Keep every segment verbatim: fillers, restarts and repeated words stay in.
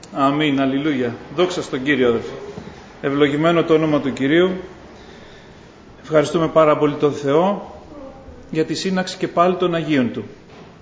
Αμήν, αλληλούια. Δόξα στον Κύριο, αδελφοί. Ευλογημένο το όνομα του Κυρίου. Ευχαριστούμε πάρα πολύ τον Θεό για τη σύναξη και πάλι των Αγίων Του.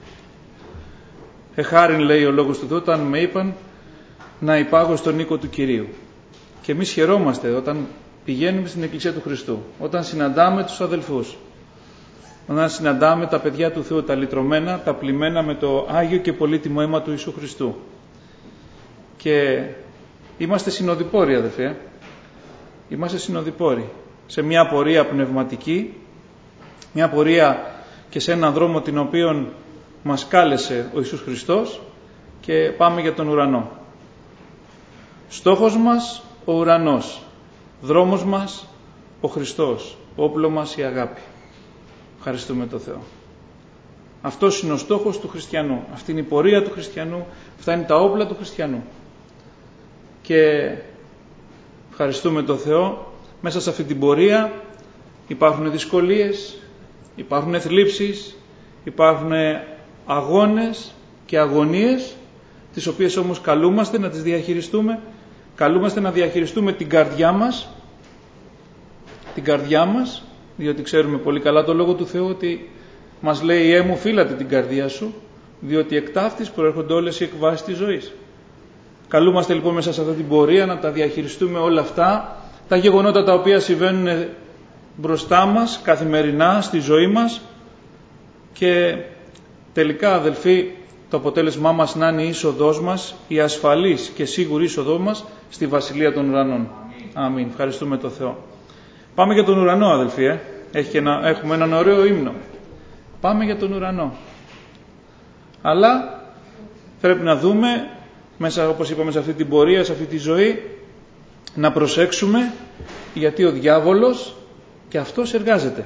Εχάριν, λέει ο Λόγος του Θεού, όταν με είπαν να υπάγω στον οίκο του Κυρίου. Και εμείς χαιρόμαστε όταν πηγαίνουμε στην Εκκλησία του Χριστού, όταν συναντάμε τους αδελφούς, όταν συναντάμε τα παιδιά του Θεού, τα λυτρωμένα, τα πλημμένα με το Άγιο και πολύτιμο αίμα του Ιησού Χριστού. Και είμαστε συνοδοιπόροι, αδελφοί. Είμαστε συνοδοιπόροι σε μια πορεία πνευματική, μια πορεία και σε έναν δρόμο την οποίον μας κάλεσε ο Ιησούς Χριστός, και πάμε για τον ουρανό. Στόχος μας ο ουρανός, δρόμος μας ο Χριστός, όπλο μας η αγάπη. Ευχαριστούμε τον Θεό. Αυτός είναι ο στόχος του χριστιανού, αυτή είναι η πορεία του χριστιανού, αυτά είναι τα όπλα του χριστιανού. Και ευχαριστούμε τον Θεό, μέσα σε αυτή την πορεία υπάρχουν δυσκολίες, υπάρχουν θλίψεις, υπάρχουν αγώνες και αγωνίες, τις οποίες όμως καλούμαστε να τις διαχειριστούμε. Καλούμαστε να διαχειριστούμε την καρδιά μας, την καρδιά μας, διότι ξέρουμε πολύ καλά το Λόγο του Θεού ότι μας λέει «Ε μου φύλατε την καρδία σου, διότι εκ ταύτης προέρχονται όλες οι εκβάσεις της ζωής». Καλούμαστε λοιπόν μέσα σε αυτή την πορεία να τα διαχειριστούμε όλα αυτά, τα γεγονότα τα οποία συμβαίνουν μπροστά μας καθημερινά στη ζωή μας, και τελικά, αδελφοί, το αποτέλεσμά μας να είναι η είσοδός μας, η ασφαλής και σίγουρη είσοδό μας στη Βασιλεία των Ουρανών. Αμήν. Ευχαριστούμε τον Θεό. Πάμε για τον ουρανό, αδελφοί. Ε. Έχει και ένα, έχουμε έναν ωραίο ύμνο. Πάμε για τον ουρανό. Αλλά πρέπει να δούμε, μέσα, όπως είπαμε, σε αυτή την πορεία, σε αυτή τη ζωή, να προσέξουμε, γιατί ο διάβολος και αυτός εργάζεται.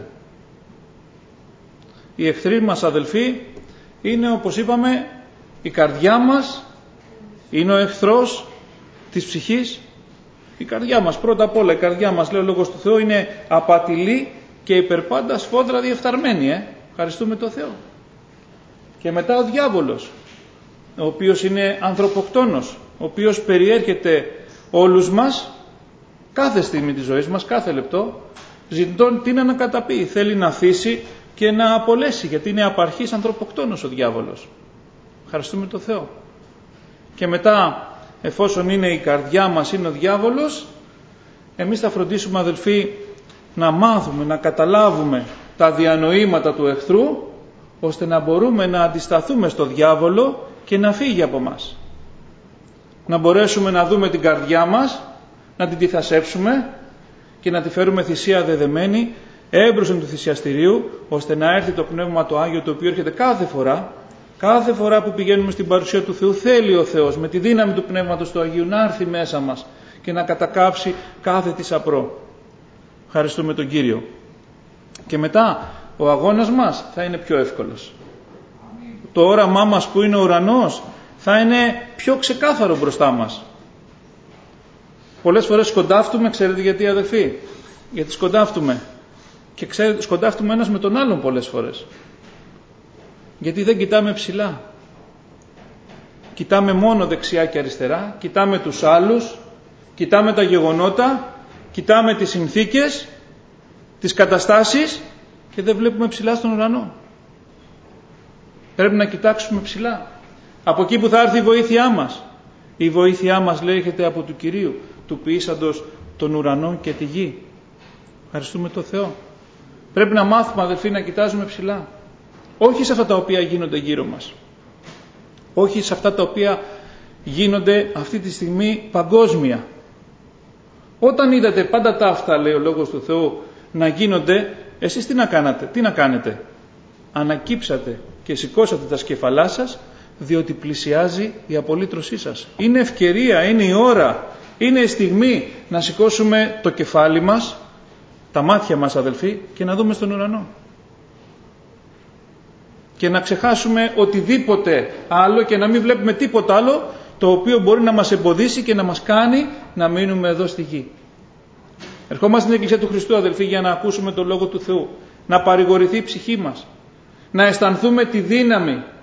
Οι εχθροί μας, αδελφοί, είναι, όπως είπαμε, η καρδιά μας, είναι ο εχθρός της ψυχής. Η καρδιά μας, πρώτα απ' όλα, η καρδιά μας, λέει ο Λόγος του Θεού, είναι απατηλή και υπερπάντα σφόδρα διεφθαρμένη. Ε. Ευχαριστούμε τον Θεό. Και μετά ο διάβολος, ο οποίος είναι ανθρωποκτόνος, ο οποίος περιέρχεται όλους μας, κάθε στιγμή της ζωής μας, κάθε λεπτό, ζητών τι να ανακαταπεί. Θέλει να αφήσει και να απολέσει, γιατί είναι απαρχής ανθρωποκτόνος ο διάβολος. Ευχαριστούμε τον Θεό. Και μετά, εφόσον είναι η καρδιά μας, είναι ο διάβολος, εμείς θα φροντίσουμε, αδελφοί, να μάθουμε, να καταλάβουμε τα διανοήματα του εχθρού, ώστε να μπορούμε να αντισταθούμε στο διάβολο και να φύγει από μας. Να μπορέσουμε να δούμε την καρδιά μας, να την τυθασέψουμε και να τη φέρουμε θυσία δεδεμένη έμπροσθεν του θυσιαστηρίου, ώστε να έρθει το Πνεύμα το Άγιο, το οποίο έρχεται κάθε φορά, κάθε φορά που πηγαίνουμε στην παρουσία του Θεού. Θέλει ο Θεός με τη δύναμη του Πνεύματος του Αγίου να έρθει μέσα μας και να κατακάψει κάθε τι σαπρό. Ευχαριστούμε τον Κύριο. Και μετά ο αγώνας μας θα είναι πιο εύκολος. Το όραμά μας που είναι ο ουρανός θα είναι πιο ξεκάθαρο μπροστά μας. Πολλές φορές σκοντάφτουμε, ξέρετε γιατί, αδελφοί? Γιατί σκοντάφτουμε. Και ξέρετε, σκοντάφτουμε ένας με τον άλλον πολλές φορές. Γιατί δεν κοιτάμε ψηλά. Κοιτάμε μόνο δεξιά και αριστερά, κοιτάμε τους άλλους, κοιτάμε τα γεγονότα, κοιτάμε τις συνθήκες, τις καταστάσεις, και δεν βλέπουμε ψηλά στον ουρανό. Πρέπει να κοιτάξουμε ψηλά. Από εκεί που θα έρθει η βοήθειά μας. Η βοήθειά μας, λέει, έρχεται από του Κυρίου, του ποιήσαντος των ουρανών και τη γη. Ευχαριστούμε τον Θεό. Πρέπει να μάθουμε, αδελφοί, να κοιτάζουμε ψηλά. Όχι σε αυτά τα οποία γίνονται γύρω μας. Όχι σε αυτά τα οποία γίνονται αυτή τη στιγμή παγκόσμια. Όταν είδατε πάντα τα αυτά, λέει ο Λόγος του Θεού, να γίνονται, εσείς τι να κάνατε, τι να κάνετε? Ανακύψατε και σηκώσατε τα σκεφαλά σας, διότι πλησιάζει η απολύτρωσή σας. Είναι ευκαιρία, είναι η ώρα, είναι η στιγμή να σηκώσουμε το κεφάλι μας, τα μάτια μας, αδελφοί, και να δούμε στον ουρανό. Και να ξεχάσουμε οτιδήποτε άλλο και να μην βλέπουμε τίποτα άλλο, το οποίο μπορεί να μας εμποδίσει και να μας κάνει να μείνουμε εδώ στη γη. Ερχόμαστε στην Εκκλησία του Χριστού, αδελφοί, για να ακούσουμε το Λόγο του Θεού, να παρηγορηθεί η ψυχή μας, να αισθανθούμε τη δύναμη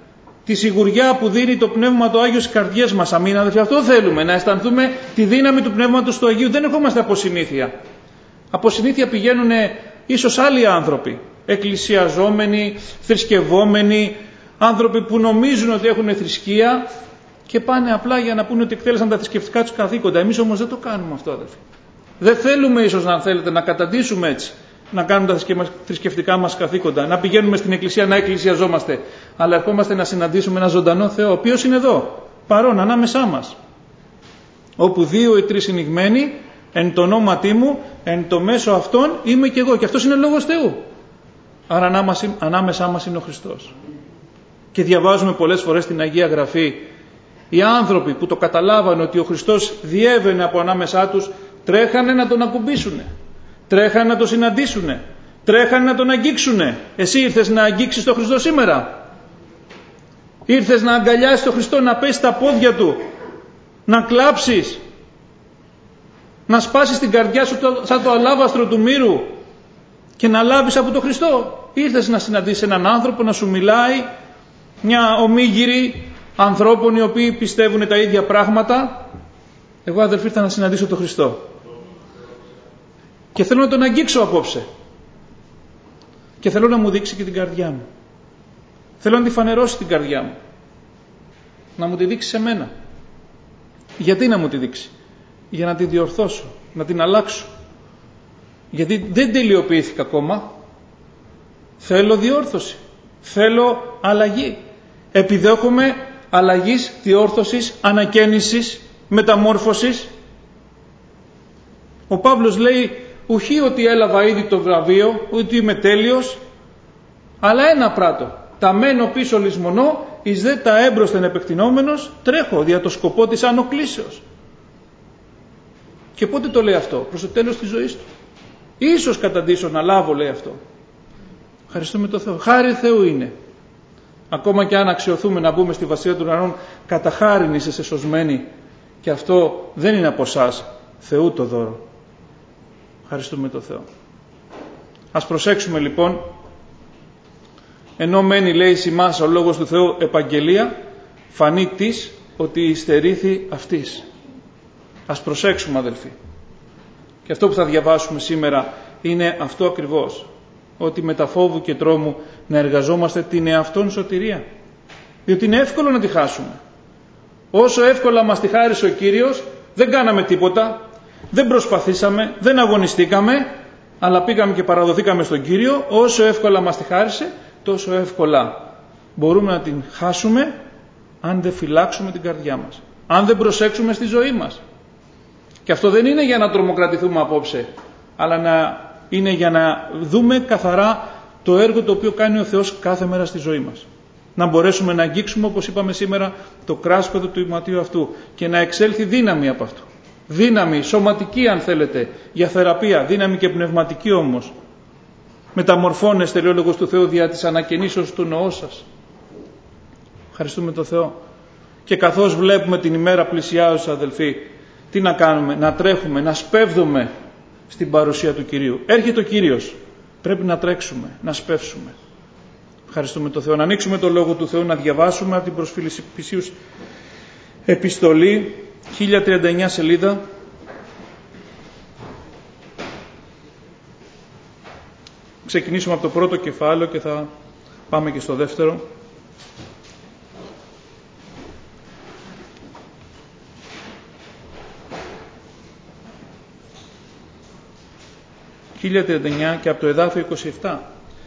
τη σιγουριά που δίνει το Πνεύμα το Άγιο στις καρδιές μας. Αμήν αδελφοί, αυτό θέλουμε, να αισθανθούμε τη δύναμη του Πνεύματος του Αγίου. Δεν ερχόμαστε από συνήθεια. Από συνήθεια πηγαίνουν ίσως άλλοι άνθρωποι, εκκλησιαζόμενοι, θρησκευόμενοι, άνθρωποι που νομίζουν ότι έχουν θρησκεία και πάνε απλά για να πούνε ότι εκτέλεσαν τα θρησκευτικά τους καθήκοντα. Εμείς όμως δεν το κάνουμε αυτό, αδελφοί. Δεν θέλουμε ίσως, αν θέλετε, να καταντήσουμε έτσι, να κάνουμε τα θρησκευτικά μας καθήκοντα, να πηγαίνουμε στην εκκλησία να εκκλησιαζόμαστε, αλλά ερχόμαστε να συναντήσουμε ένα ζωντανό Θεό, ο οποίος είναι εδώ, παρόν, ανάμεσά μας. Όπου δύο ή τρεις συνηγμένοι, εν το ονόματί μου, εν το μέσο αυτών είμαι και εγώ. Και αυτός είναι λόγος Θεού. Άρα ανάμεσά μας είναι ο Χριστός. Και διαβάζουμε πολλές φορές στην Αγία Γραφή, οι άνθρωποι που το καταλάβανε ότι ο Χριστός διέβαινε από ανάμεσά τους, τρέχανε να τον ακουμπήσουνε, τρέχανε να τον συναντήσουνε, τρέχανε να τον αγγίξουνε. Εσύ ήρθες να αγγίξεις τον Χριστό σήμερα? Ήρθες να αγκαλιάσεις τον Χριστό, να πέσεις στα πόδια του, να κλάψεις, να σπάσεις την καρδιά σου σαν το αλάβαστρο του μύρου και να λάβεις από τον Χριστό? Ήρθες να συναντήσεις έναν άνθρωπο να σου μιλάει, μια ομίγυρη ανθρώπων οι οποίοι πιστεύουν τα ίδια πράγματα? Εγώ, αδελφοί, ήρθα να συναντήσω τον Χριστό και θέλω να τον αγγίξω απόψε και θέλω να μου δείξει και την καρδιά μου. Θέλω να τη φανερώσει την καρδιά μου, να μου τη δείξει σε μένα. Γιατί να μου τη δείξει? Για να τη διορθώσω, να την αλλάξω. Γιατί δεν τελειοποιήθηκα ακόμα. Θέλω διόρθωση, θέλω αλλαγή. Επιδέχομαι αλλαγής, διόρθωσης, ανακαίνησης, μεταμόρφωσης. Ο Παύλος λέει, ουχή ότι έλαβα ήδη το βραβείο, ότι είμαι τέλειος, αλλά ένα πράττω, τα μένω πίσω λησμονώ, εις δε τα έμπροσθεν επεκτηνόμενος, τρέχω δια το σκοπό της ανοκλήσεως. Και πότε το λέει αυτό? Προς το τέλος της ζωής του. Ίσως καταντήσω να λάβω, λέει αυτό. Ευχαριστούμε τον Θεό. Χάρη Θεού είναι. Ακόμα και αν αξιωθούμε να μπούμε στη Βασιλεία των Ουρανών, κατά χάριν είσαι σωσμένοι, και αυτό δεν είναι από εσάς, Θεού το δώρο. Ευχαριστούμε τον Θεό. Ας προσέξουμε λοιπόν, ενώ μένει, λέει, σημάς ο λόγος του Θεού επαγγελία, φανεί της ότι υστερήθη αυτής. Ας προσέξουμε, αδελφοί. Και αυτό που θα διαβάσουμε σήμερα είναι αυτό ακριβώς. Ότι με τα φόβου και τρόμου να εργαζόμαστε την εαυτόν σωτηρία. Διότι είναι εύκολο να τη χάσουμε. Όσο εύκολα μας τη χάρισε ο Κύριος, δεν κάναμε τίποτα, δεν προσπαθήσαμε, δεν αγωνιστήκαμε, αλλά πήγαμε και παραδοθήκαμε στον Κύριο. Όσο εύκολα μας τη χάρισε, τόσο εύκολα μπορούμε να την χάσουμε αν δεν φυλάξουμε την καρδιά μας, αν δεν προσέξουμε στη ζωή μας. Και αυτό δεν είναι για να τρομοκρατηθούμε απόψε, αλλά να είναι για να δούμε καθαρά το έργο το οποίο κάνει ο Θεός κάθε μέρα στη ζωή μας. Να μπορέσουμε να αγγίξουμε, όπως είπαμε σήμερα, το κράσκοδο του ιματίου αυτού και να εξέλθει δύναμη από αυτού. Δύναμη σωματική, αν θέλετε, για θεραπεία, δύναμη και πνευματική όμως. Μεταμορφώνεστε, λέει ο Λόγος του Θεού, δια της ανακαινήσεως του νοός σας. Ευχαριστούμε τον Θεό. Και καθώς βλέπουμε την ημέρα πλησιάζουσα, αδελφοί, τι να κάνουμε? Να τρέχουμε, να σπέβδουμε στην παρουσία του Κυρίου. Έρχεται ο Κύριος. Πρέπει να τρέξουμε, να σπεύσουμε. Ευχαριστούμε τον Θεό. Να ανοίξουμε το Λόγο του Θεού, να διαβάσουμε από την προς Φιλιππισίους επιστολή, χίλια τριάντα εννιά σελίδα. Ξεκινήσουμε από το πρώτο κεφάλαιο και θα πάμε και στο δεύτερο. χίλια τριάντα εννιά και από το εδάφιο είκοσι επτά.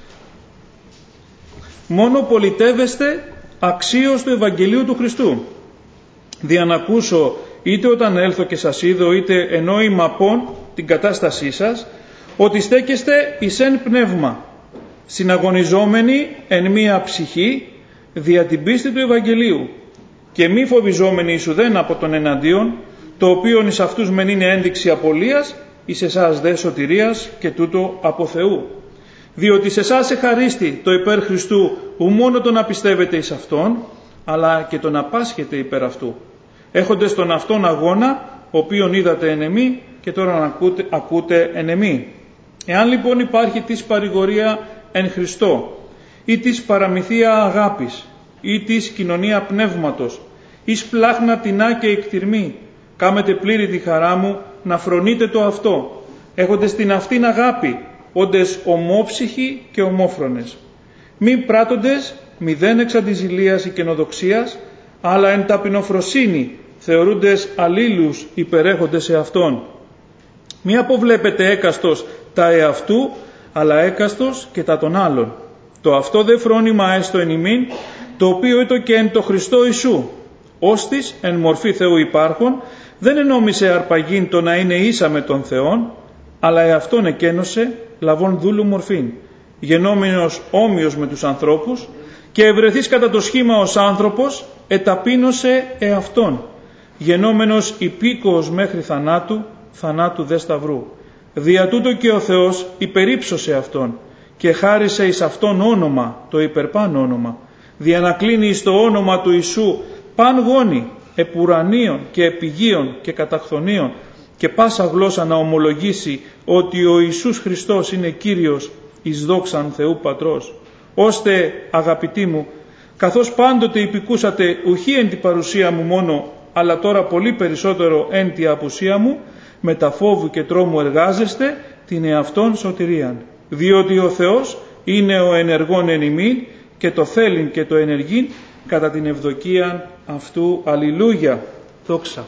Μόνο πολιτεύεστε αξίως του Ευαγγελίου του Χριστού, δια να ακούσω είτε όταν έλθω και σας είδω, είτε ενώ είμαι απόν την κατάστασή σας, ότι στέκεστε εις εν πνεύμα, συναγωνιζόμενοι εν μία ψυχή, δια την πίστη του Ευαγγελίου, και μη φοβιζόμενοι εις ουδέν από τον εναντίον, το οποίον εις αυτούς μεν είναι ένδειξη απολίας, εις εσάς δε σωτηρίας, και τούτο από Θεού. Διότι σε εσάς εχαρίστη το υπέρ Χριστού, ου μόνο το να πιστεύετε εις Αυτόν, αλλά και το να πάσχετε υπέρ Αυτού, έχοντες τον Αυτόν αγώνα, οποίον είδατε εν εμή και τώρα να ακούτε, ακούτε εν εμή. Εάν λοιπόν υπάρχει της παρηγορία εν Χριστώ ή της παραμυθία αγάπης, ή της κοινωνία πνεύματος, εις πλάχνα τεινά και εκτιρμή, κάμετε πλήρη τη χαρά μου, να φρονείτε το αυτό, έχοντες την αυτήν αγάπη, όντες ομόψυχοι και ομόφρονες. Μη πράττοντες μηδέν εξ αντιζηλίας ή καινοδοξίας, αλλά εν ταπεινοφροσύνη θεωρούντες αλλήλους υπερέχοντες εαυτόν. Μη αποβλέπετε έκαστος τα εαυτού, αλλά έκαστος και τα των άλλων. Το αυτό δε φρόνημα έστω εν ημίν, το οποίο ήτο και εν το Χριστό Ιησού, ώστις εν μορφή Θεού υπάρχων, δεν ενόμισε αρπαγήν το να είναι ίσα με τον Θεόν, αλλά εαυτόν εκένωσε, λαβών δούλου μορφήν, γενόμενος όμοιος με τους ανθρώπους, και ευρεθείς κατά το σχήμα ως άνθρωπος, εταπείνωσε εαυτόν, γενόμενος υπήκοος μέχρι θανάτου, θανάτου δε σταυρού. Δια τούτο και ο Θεός υπερύψωσε αυτόν και χάρισε εις αυτόν όνομα, το υπερπάν όνομα, δια να κλείνει εις το όνομα του Ιησού παν γόνι, επουρανίων και επιγείων και καταχθονίων, και πάσα γλώσσα να ομολογήσει ότι ο Ιησούς Χριστός είναι Κύριος εις δόξαν Θεού Πατρός. Ώστε, αγαπητοί μου, καθώς πάντοτε υπηκούσατε ουχή εν την παρουσία μου μόνο, αλλά τώρα πολύ περισσότερο εν τη απουσία μου, με τα φόβου και τρόμου εργάζεστε την εαυτόν σωτηρίαν. Διότι ο Θεός είναι ο ενεργόν εν ημίν και το θέλειν και το ενεργήν κατά την ευδοκίαν αυτού. Αλληλούια. Δόξα.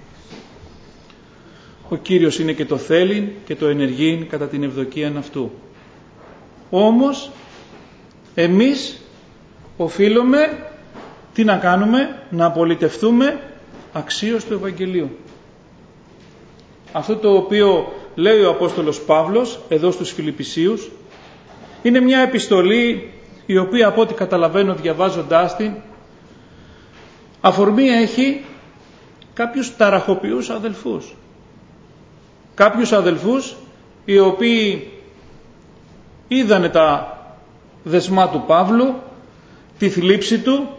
Ο Κύριος είναι και το θέλειν και το ενεργήν κατά την ευδοκίαν αυτού. Όμως εμείς οφείλουμε τι να κάνουμε? Να απολυτευτούμε αξίως του Ευαγγελίου. Αυτό το οποίο λέει ο Απόστολος Παύλος εδώ στους Φιλιππισίους είναι μια επιστολή η οποία, από ό,τι καταλαβαίνω διαβάζοντάς την, αφορμή έχει κάποιους ταραχοποιούς αδελφούς. Κάποιους αδελφούς οι οποίοι είδανε τα δεσμά του Παύλου, τη θλίψη του,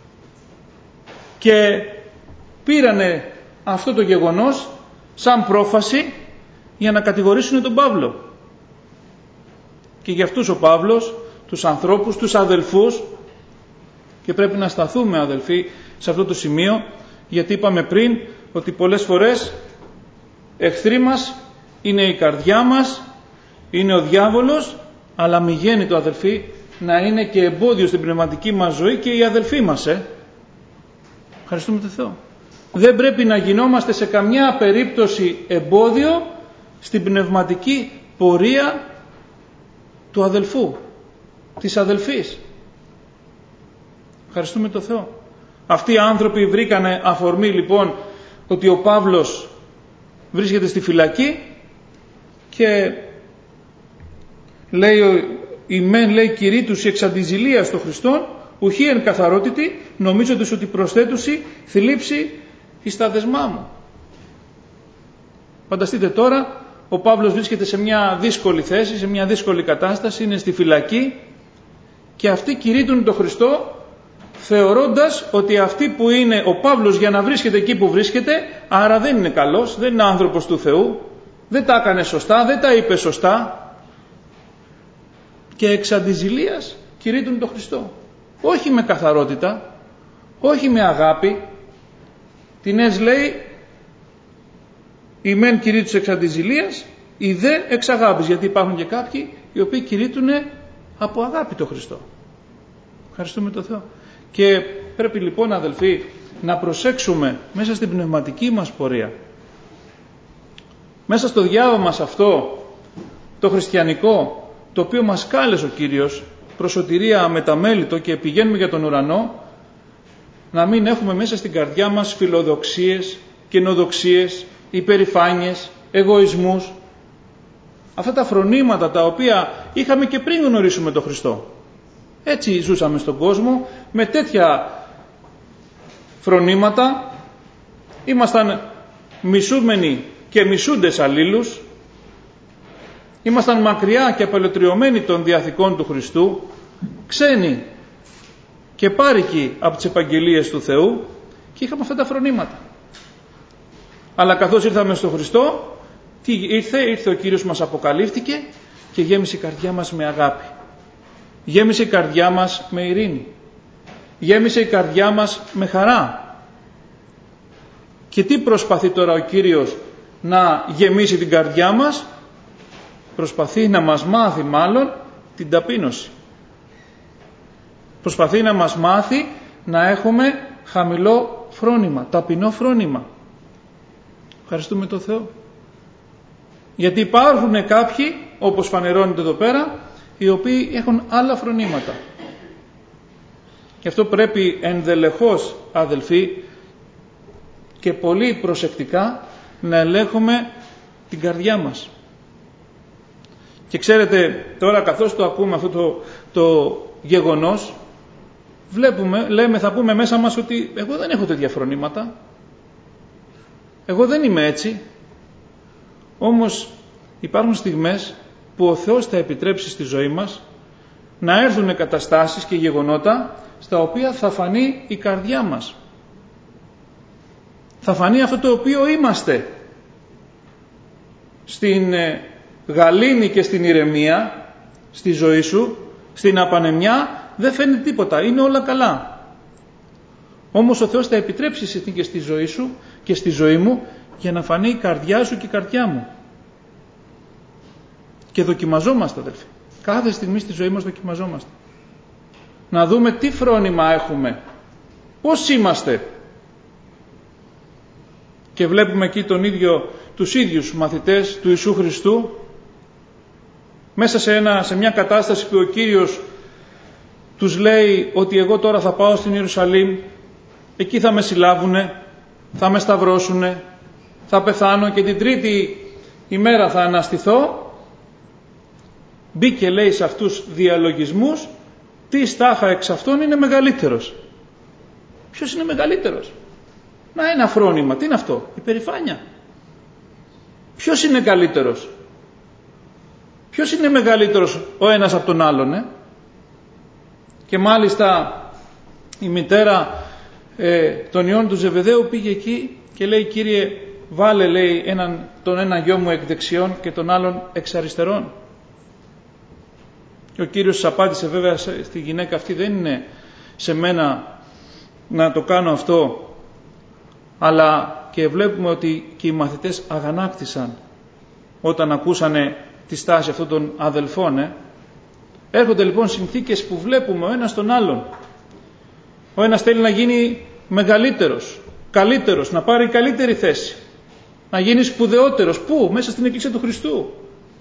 και πήρανε αυτό το γεγονός σαν πρόφαση για να κατηγορήσουν τον Παύλο. Και για αυτούς ο Παύλος, τους ανθρώπους, τους αδελφούς, και πρέπει να σταθούμε αδελφοί σε αυτό το σημείο, γιατί είπαμε πριν ότι πολλές φορές εχθροί μας είναι η καρδιά μας, είναι ο διάβολος, αλλά μη γίνει το αδελφοί να είναι και εμπόδιο στην πνευματική μας ζωή και οι αδελφοί μας. Ε. Ευχαριστούμε τον Θεό. Δεν πρέπει να γινόμαστε σε καμιά περίπτωση εμπόδιο στην πνευματική πορεία του αδελφού, της αδελφής. Ευχαριστούμε τον Θεό. Αυτοί οι άνθρωποι βρήκανε αφορμή λοιπόν ότι ο Παύλος βρίσκεται στη φυλακή και λέει η μεν λέει κηρύττουσι εξ αντιζηλίας των Χριστών, ουχή εν καθαρότητη, νομίζοντας ότι προσθέτουσι θλίψη εις τα δεσμά μου. Φανταστείτε τώρα, ο Παύλος βρίσκεται σε μια δύσκολη θέση, σε μια δύσκολη κατάσταση, είναι στη φυλακή και αυτοί κηρύττουν τον Χριστό, θεωρώντας ότι αυτοί που είναι ο Παύλος για να βρίσκεται εκεί που βρίσκεται, άρα δεν είναι καλός, δεν είναι άνθρωπος του Θεού, δεν τα έκανε σωστά, δεν τα είπε σωστά, και εξ αντιζηλίας κηρύττουν τον Χριστό. Όχι με καθαρότητα, όχι με αγάπη. Τι νες λέει, η μεν κηρύττους εξ αντιζηλίας, η δε εξ αγάπης, γιατί υπάρχουν και κάποιοι οι οποίοι κηρύττουν από αγάπη τον Χριστό. Ευχαριστούμε τον Θεό. Και πρέπει λοιπόν αδελφοί να προσέξουμε μέσα στην πνευματική μας πορεία, μέσα στο διάβα μας αυτό το χριστιανικό, το οποίο μας κάλεσε ο Κύριος προς σωτηρία αμεταμέλητο και πηγαίνουμε για τον ουρανό, να μην έχουμε μέσα στην καρδιά μας φιλοδοξίες, καινοδοξίες, υπερηφάνειες, εγωισμούς, αυτά τα φρονήματα τα οποία είχαμε και πριν γνωρίσουμε τον Χριστό. Έτσι ζούσαμε στον κόσμο με τέτοια φρονήματα, ήμασταν μισούμενοι και μισούντες αλλήλους, ήμασταν μακριά και απελευθερωμένοι των διαθηκών του Χριστού, ξένοι και πάρικοι από τις επαγγελίες του Θεού, και είχαμε αυτά τα φρονήματα. Αλλά καθώς ήρθαμε στον Χριστό, τι ήρθε, ήρθε ο Κύριος, μας αποκαλύφθηκε και γέμισε η καρδιά μας με αγάπη. Γέμισε η καρδιά μας με ειρήνη. γέμισε η καρδιά μας με χαρά. Και τι προσπαθεί τώρα ο Κύριος να γεμίσει την καρδιά μας? Προσπαθεί να μας μάθει μάλλον την ταπείνωση. Προσπαθεί να μας μάθει να έχουμε χαμηλό φρόνημα, ταπεινό φρόνημα. Ευχαριστούμε τον Θεό. Γιατί υπάρχουν κάποιοι, όπως φανερώνεται εδώ πέρα, οι οποίοι έχουν άλλα φρονήματα. Γι' αυτό πρέπει ενδελεχώς, αδελφοί, και πολύ προσεκτικά να ελέγχουμε την καρδιά μας. Και ξέρετε, τώρα καθώς το ακούμε αυτό το, το γεγονός, βλέπουμε, λέμε, θα πούμε μέσα μας ότι εγώ δεν έχω τέτοια φρονήματα. Εγώ δεν είμαι έτσι. Όμως υπάρχουν στιγμές που ο Θεός θα επιτρέψει στη ζωή μας να έρθουν καταστάσεις και γεγονότα στα οποία θα φανεί η καρδιά μας. Θα φανεί αυτό το οποίο είμαστε. Στην γαλήνη και στην ηρεμία, στη ζωή σου, στην απανεμιά, δεν φαίνεται τίποτα. Είναι όλα καλά. Όμως ο Θεός θα επιτρέψει συνθήκες στη ζωή σου και στη ζωή μου για να φανεί η καρδιά σου και η καρδιά μου. Και δοκιμαζόμαστε, αδελφοί. Κάθε στιγμή στη ζωή μας δοκιμαζόμαστε. Να δούμε τι φρόνημα έχουμε. Πώς είμαστε. Και βλέπουμε εκεί τον ίδιο, τους ίδιους μαθητές του Ιησού Χριστού μέσα σε, ένα, σε μια κατάσταση που ο Κύριος τους λέει ότι εγώ τώρα θα πάω στην Ιερουσαλήμ, εκεί θα με συλλάβουνε, θα με σταυρώσουνε, θα πεθάνω και την τρίτη ημέρα θα αναστηθώ. Μπήκε, λέει, σε αυτούς διαλογισμούς, τι στάχα εξ αυτών είναι μεγαλύτερος. Ποιος είναι μεγαλύτερος? Να, ένα φρόνημα. Τι είναι αυτό? Η περηφάνεια. Ποιος είναι καλύτερος? Ποιος είναι μεγαλύτερος ο ένας από τον άλλον? Ε? Και μάλιστα η μητέρα ε, των ιών του Ζεβεδαίου πήγε εκεί και λέει, Κύριε, βάλε, λέει, έναν, τον ένα γιο μου εκ δεξιών και τον άλλον εξ αριστερών. Και ο Κύριος της απάντησε, βέβαια στη γυναίκα αυτή, δεν είναι σε μένα να το κάνω αυτό, αλλά και βλέπουμε ότι και οι μαθητές αγανάκτησαν όταν ακούσανε τη στάση αυτών των αδελφών. Ε. Έρχονται λοιπόν συνθήκες που βλέπουμε ο ένας τον άλλον. Ο ένας θέλει να γίνει μεγαλύτερος, καλύτερος, να πάρει καλύτερη θέση, να γίνει σπουδαιότερος. Πού? Μέσα στην Εκκλησία του Χριστού.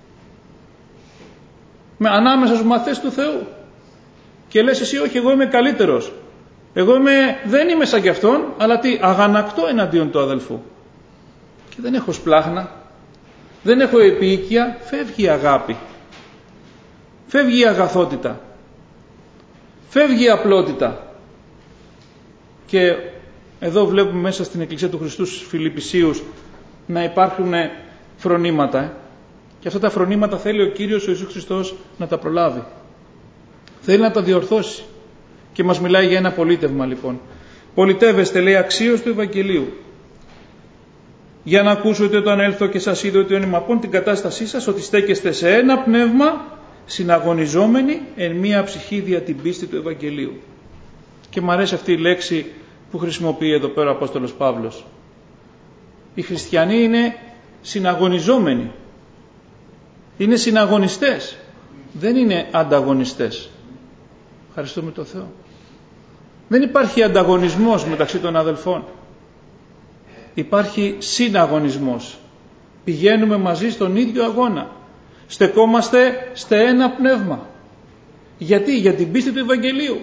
Με, ανάμεσα στους μαθητές του Θεού. Και λες εσύ, όχι, εγώ είμαι καλύτερος. Εγώ είμαι, δεν είμαι σαν κι αυτόν, αλλά τι, αγανακτώ εναντίον του αδελφού. Και δεν έχω σπλάχνα, δεν έχω επίοικια, φεύγει η αγάπη. Φεύγει η αγαθότητα. Φεύγει η απλότητα. Και εδώ βλέπουμε μέσα στην Εκκλησία του Χριστού στους Φιλιππισίους να υπάρχουν φρονήματα. Ε. Και αυτά τα φρονήματα θέλει ο Κύριος ο Ιησούς Χριστός να τα προλάβει. Θέλει να τα διορθώσει. Και μας μιλάει για ένα πολίτευμα λοιπόν. Πολιτεύεστε, λέει, αξίως του Ευαγγελίου. Για να ακούσετε όταν έλθω και σας είδω ότι ονειμαπών την κατάστασή σας, ότι στέκεστε σε ένα πνεύμα, συναγωνιζόμενοι εν μία ψυχή δια την πίστη του Ευαγγελίου. Και μου αρέσει αυτή η λέξη που χρησιμοποιεί εδώ πέρα ο Απόστολος Παύλος. Οι χριστιανοί είναι συναγωνιζόμενοι. Είναι συναγωνιστές. Δεν είναι ανταγωνιστές. Ευχαριστούμε τον Θεό. Δεν υπάρχει ανταγωνισμός μεταξύ των αδελφών. Υπάρχει συναγωνισμός. Πηγαίνουμε μαζί στον ίδιο αγώνα. Στεκόμαστε στο ένα πνεύμα. Γιατί? Για την πίστη του Ευαγγελίου.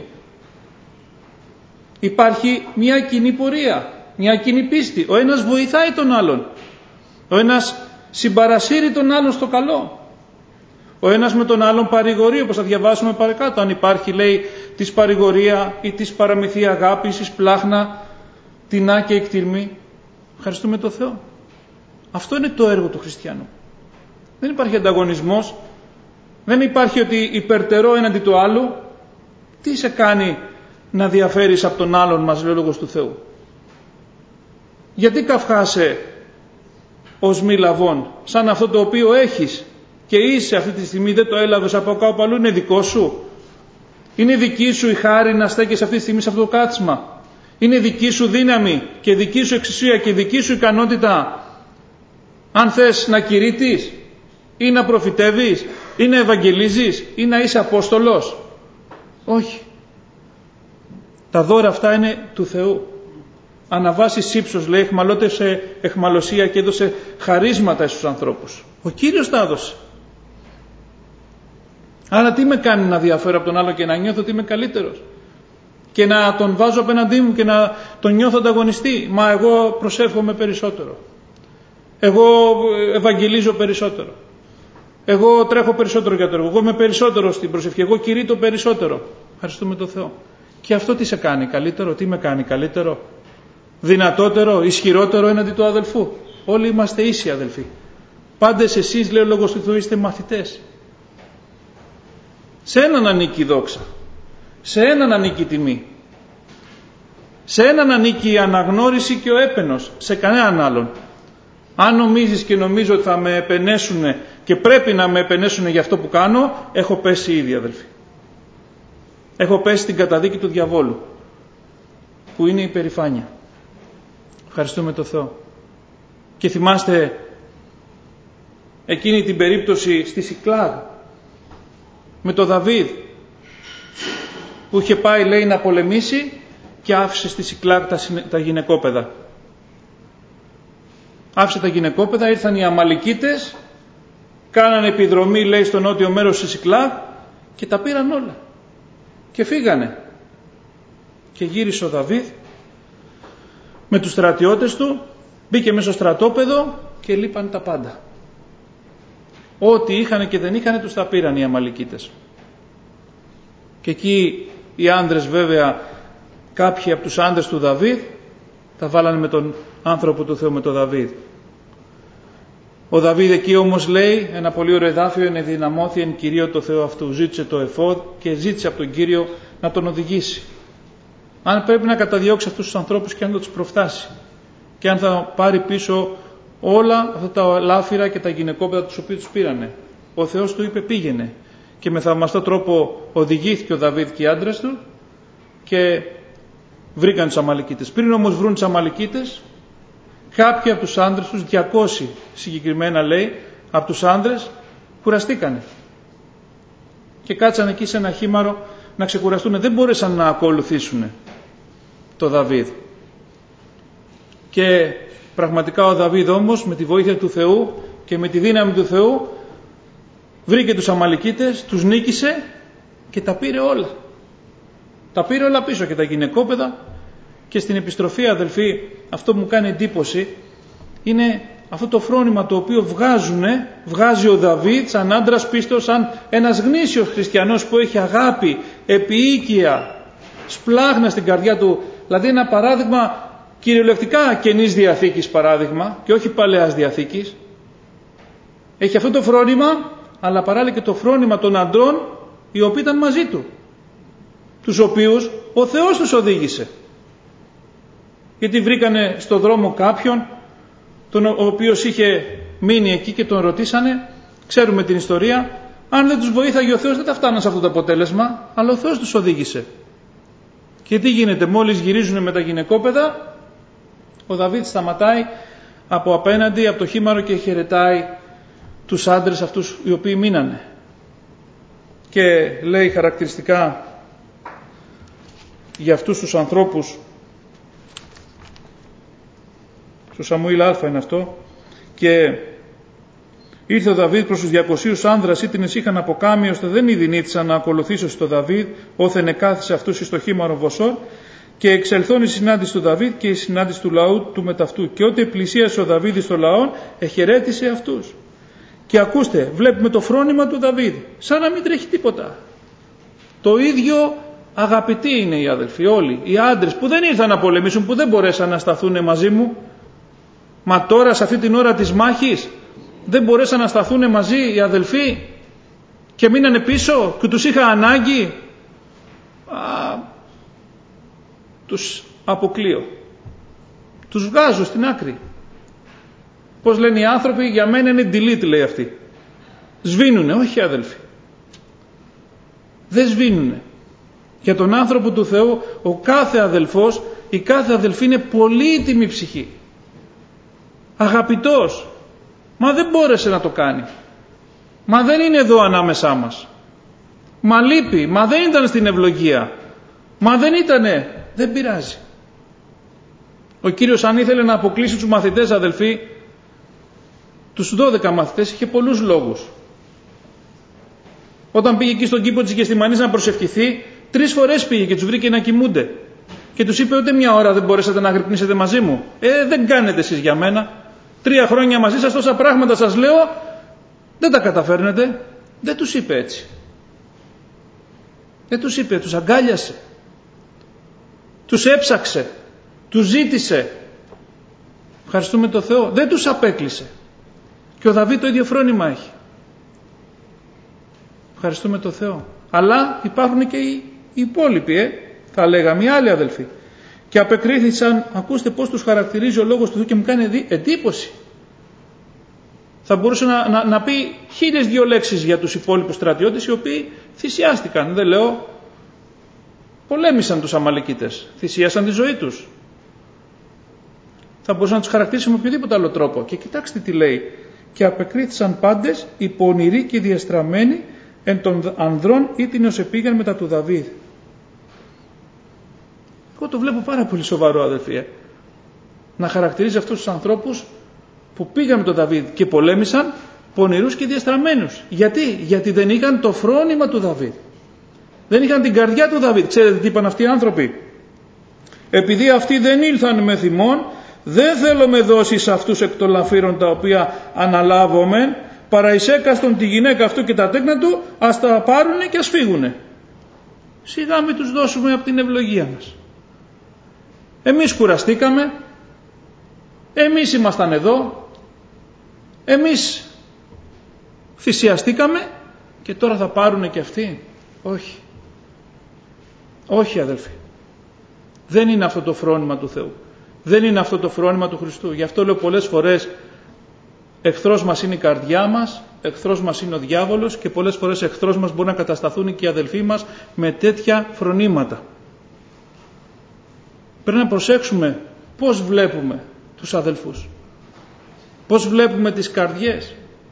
Υπάρχει μια κοινή πορεία, μια κοινή πίστη. Ο ένας βοηθάει τον άλλον. Ο ένας συμπαρασύρει τον άλλον στο καλό. Ο ένας με τον άλλον παρηγορεί, όπως θα διαβάσουμε παρακάτω. Αν υπάρχει, λέει, της παρηγορία ή της παραμυθία αγάπη, της πλάχνα, τεινά και εκτιρμή. Ευχαριστούμε τον Θεό. Αυτό είναι το έργο του χριστιανού. Δεν υπάρχει ανταγωνισμός. Δεν υπάρχει ότι υπερτερώ έναντι του άλλου. Τι σε κάνει να διαφέρεις από τον άλλον, μας λέει ο Λόγος του Θεού? Γιατί καυχάσαι ως μη λαβών, σαν αυτό το οποίο έχεις και είσαι αυτή τη στιγμή δεν το έλαβες από κάπου αλλού, είναι δικό σου? Είναι δική σου η χάρη να στέκεσαι αυτή τη στιγμή σε αυτό το κάθισμα. Είναι δική σου δύναμη και δική σου εξουσία και δική σου ικανότητα, αν θες να κηρύττεις ή να προφητεύεις ή να ευαγγελίζεις ή να είσαι Απόστολος. Όχι. Τα δώρα αυτά είναι του Θεού. Αναβάσεις ύψος, λέει, εχμαλώτευσε εχμαλωσία και έδωσε χαρίσματα στους ανθρώπους. Ο Κύριος τα έδωσε. Άρα τι με κάνει να διαφέρω από τον άλλο και να νιώθω ότι είμαι καλύτερος και να τον βάζω απέναντί μου και να τον νιώθω ανταγωνιστή? Μα εγώ προσεύχομαι περισσότερο, εγώ ευαγγελίζω περισσότερο, εγώ τρέχω περισσότερο για το έργο, εγώ είμαι περισσότερο στην προσευχή, εγώ κηρύττω περισσότερο. Ευχαριστούμε τον Θεό. Και αυτό τι σε κάνει καλύτερο? Τι με κάνει καλύτερο? Δυνατότερο, ισχυρότερο έναντι του αδελφού? Όλοι είμαστε ίσοι αδελφοί. Πάντες εσείς, λέει ο Λόγος του Θεού, είστε μαθητές. Σε έναν ανήκει η δόξα, σε έναν ανήκει η τιμή, σε έναν ανήκει η αναγνώριση και ο έπαινος, σε κανέναν άλλον. Αν νομίζεις και νομίζω ότι θα με επενέσουν και πρέπει να με επενέσουν για αυτό που κάνω, έχω πέσει ήδη αδελφοί. Έχω πέσει στην καταδίκη του διαβόλου, που είναι η υπερηφάνεια. Ευχαριστούμε τον Θεό. Και θυμάστε εκείνη την περίπτωση στη Σικλάγ με τον Δαβίδ, που είχε πάει, λέει, να πολεμήσει και άφησε στη Σικλάγ τα, τα γυναικόπαιδα. Άφησε τα γυναικόπαιδα, ήρθαν οι Αμαλικίτες, κάνανε επιδρομή, λέει, στο νότιο μέρος της Σικλάγ και τα πήραν όλα και φύγανε. Και γύρισε ο Δαβίδ με τους στρατιώτες του, μπήκε μέσα στο στρατόπεδο και λείπαν τα πάντα. Ό,τι είχαν και δεν είχαν τους τα πήραν οι Αμαλικίτες. Και εκεί οι άνδρες, βέβαια, κάποιοι από τους άνδρες του Δαβίδ τα βάλανε με τον άνθρωπο του Θεού, με τον Δαβίδ. Ο Δαβίδ εκεί όμως, λέει, ένα πολύ ωραίο εδάφιο, είναι δυναμώθη εν Κυρίω το Θεό αυτού. Ζήτησε το εφόδ και ζήτησε από τον Κύριο να τον οδηγήσει. Αν πρέπει να καταδιώξει αυτούς τους ανθρώπους και αν θα τους προφτάσει και αν θα πάρει πίσω όλα αυτά τα λάφυρα και τα γυναικόπαιδα τους οποίους τους πήρανε. Ο Θεός του είπε πήγαινε, και με θαυμαστό τρόπο οδηγήθηκε ο Δαβίδ και οι άντρες του και βρήκαν τους Αμαλικίτες. Πριν όμως βρουν τους Αμαλικίτες, κάποιοι από τους άντρες τους, διακόσιοι συγκεκριμένα, λέει, από τους άντρες κουραστήκανε και κάτσαν εκεί σε ένα χήμαρο να ξεκουραστούν. Δεν μπόρεσαν να ακολουθήσουν το Δαβίδ. Και πραγματικά ο Δαβίδ όμως, με τη βοήθεια του Θεού και με τη δύναμη του Θεού, βρήκε τους Αμαλικίτες, τους νίκησε και τα πήρε όλα. Τα πήρε όλα πίσω και τα γυναικόπαιδα. Και στην επιστροφή, αδελφοί, αυτό που μου κάνει εντύπωση είναι αυτό το φρόνημα το οποίο βγάζουνε, βγάζει ο Δαβίδ σαν άντρας πίστος, σαν ένας γνήσιος χριστιανός που έχει αγάπη, επιοίκεια, σπλάχνα στην καρδιά του. Δηλαδή ένα παράδειγμα κυριολεκτικά Καινής Διαθήκης παράδειγμα και όχι Παλαιάς Διαθήκης. Έχει αυτό το φρόνημα, αλλά παράλληλα και το φρόνημα των αντρών οι οποίοι ήταν μαζί του, τους οποίους ο Θεός τους οδήγησε. Γιατί βρήκανε στο δρόμο κάποιον τον, ο οποίος είχε μείνει εκεί και τον ρωτήσανε, ξέρουμε την ιστορία, αν δεν τους βοήθαγε ο Θεός δεν τα φτάναν σε αυτό το αποτέλεσμα, αλλά ο Θεός τους οδήγησε. Και τι γίνεται, μόλις γυρίζουν με τα γυναικόπαιδα, ο Δαβίδ σταματάει από απέναντι, από το χήμαρο και χαιρετάει τους άντρες αυτούς οι οποίοι μείνανε. Και λέει χαρακτηριστικά για αυτούς τους ανθρώπους, στο Σαμουήλ Α είναι αυτό, και ήρθε ο Δαβίδ προς τους διακοσίους άνδρας ήτινες είχαν αποκάμει ώστε δεν ειδηνήθησαν να ακολουθήσω στο Δαβίδ όθεν εκάθισε αυτούς εις το χήμαρο Βοσόρ και εξελθών η συνάντηση του Δαβίδ και η συνάντηση του λαού του μεταυτού και ό,τι πλησίασε ο Δαβίδ στο λαό εχαιρέτησε αυτούς. Και ακούστε, βλέπουμε το φρόνημα του Δαβίδ σαν να μην τρέχει τίποτα. Το ίδιο αγαπητοί είναι οι αδελφοί όλοι, οι άντρες που δεν ήρθαν να πολεμήσουν, που δεν μπορέσαν να σταθούν μαζί μου. Μα τώρα σε αυτή την ώρα της μάχης δεν μπορέσαν να σταθούν μαζί οι αδελφοί και μείνανε πίσω και τους είχα ανάγκη. Α, τους αποκλείω. Τους βγάζω στην άκρη. Πώς λένε οι άνθρωποι, για μένα είναι delete, λέει αυτή. Σβήνουνε, όχι αδελφοί. Δεν σβήνουνε. Για τον άνθρωπο του Θεού, ο κάθε αδελφός, η κάθε αδελφή είναι πολύτιμη ψυχή. Αγαπητός. Μα δεν μπόρεσε να το κάνει. Μα δεν είναι εδώ ανάμεσά μας. Μα λείπει. Μα δεν ήταν στην ευλογία. Μα δεν ήτανε. Δεν πειράζει. Ο Κύριος αν ήθελε να αποκλείσει τους μαθητές, αδελφοί, τους δώδεκα μαθητές, είχε πολλούς λόγους. Όταν πήγε εκεί στον κήπο της Γεθυμανής να προσευχηθεί, τρεις φορές πήγε και τους βρήκε να κοιμούνται. Και τους είπε, ούτε μια ώρα δεν μπορέσατε να αγρυπνήσετε μαζί μου. Ε, δεν κάνετε εσείς για μένα. Τρία χρόνια μαζί σας, τόσα πράγματα σας λέω, δεν τα καταφέρνετε. Δεν τους είπε έτσι. Δεν τους είπε, τους αγκάλιασε. Τους έψαξε. Τους ζήτησε. Ευχαριστούμε τον Θεό. Δεν τους απέκλεισε. Και ο Δαβίδ το ίδιο φρόνημα έχει. Ευχαριστούμε τον Θεό. Αλλά υπάρχουν και οι υπόλοιποι, ε, θα λέγαμε, οι άλλοι αδελφοί. Και απεκρίθησαν, ακούστε πώς τους χαρακτηρίζει ο λόγος του Θεού και μου κάνει εντύπωση. Θα μπορούσε να, να, να πει χίλιες δύο λέξεις για τους υπόλοιπους στρατιώτες, οι οποίοι θυσιάστηκαν. Δεν λέω, πολέμησαν τους Αμαλικίτες, θυσίασαν τη ζωή τους. Θα μπορούσε να τους χαρακτηρίσει με οποιοδήποτε άλλο τρόπο. Και κοιτάξτε τι λέει. Και απεκρίθησαν πάντες οι πονηροί και διαστραμμένοι εν των ανδρών ήτινος επήγαν μετά του Δαβίδ. Εγώ το βλέπω πάρα πολύ σοβαρό, αδελφοί. Ε. Να χαρακτηρίζει αυτούς τους ανθρώπους που πήγαν με τον Δαβίδ και πολέμησαν, πονηρούς και διαστραμμένους. Γιατί? Γιατί δεν είχαν το φρόνημα του Δαβίδ. Δεν είχαν την καρδιά του Δαβίδ. Ξέρετε τι είπαν αυτοί οι άνθρωποι? Επειδή αυτοί δεν ήλθαν με θυμόν, δεν θέλω με δώσεις αυτούς εκ των λαφύρων τα οποία αναλάβομεν, παρά εις έκαστον τη γυναίκα αυτού και τα τέκνα του, ας τα πάρουνε και ας φύγουνε. Σιγά μην τους δώσουμε από την ευλογία μας. Εμείς κουραστήκαμε, εμείς ήμασταν εδώ, εμείς θυσιαστήκαμε και τώρα θα πάρουνε και αυτοί. Όχι. Όχι, αδελφοί. Δεν είναι αυτό το φρόνημα του Θεού. Δεν είναι αυτό το φρόνημα του Χριστού. Γι' αυτό λέω πολλές φορές, εχθρός μας είναι η καρδιά μας, εχθρός μας είναι ο διάβολος και πολλές φορές εχθρός μας μπορεί να κατασταθούν και οι αδελφοί μας με τέτοια φρονήματα. Πρέπει να προσέξουμε πώς βλέπουμε τους αδελφούς. Πώς βλέπουμε τις καρδιές.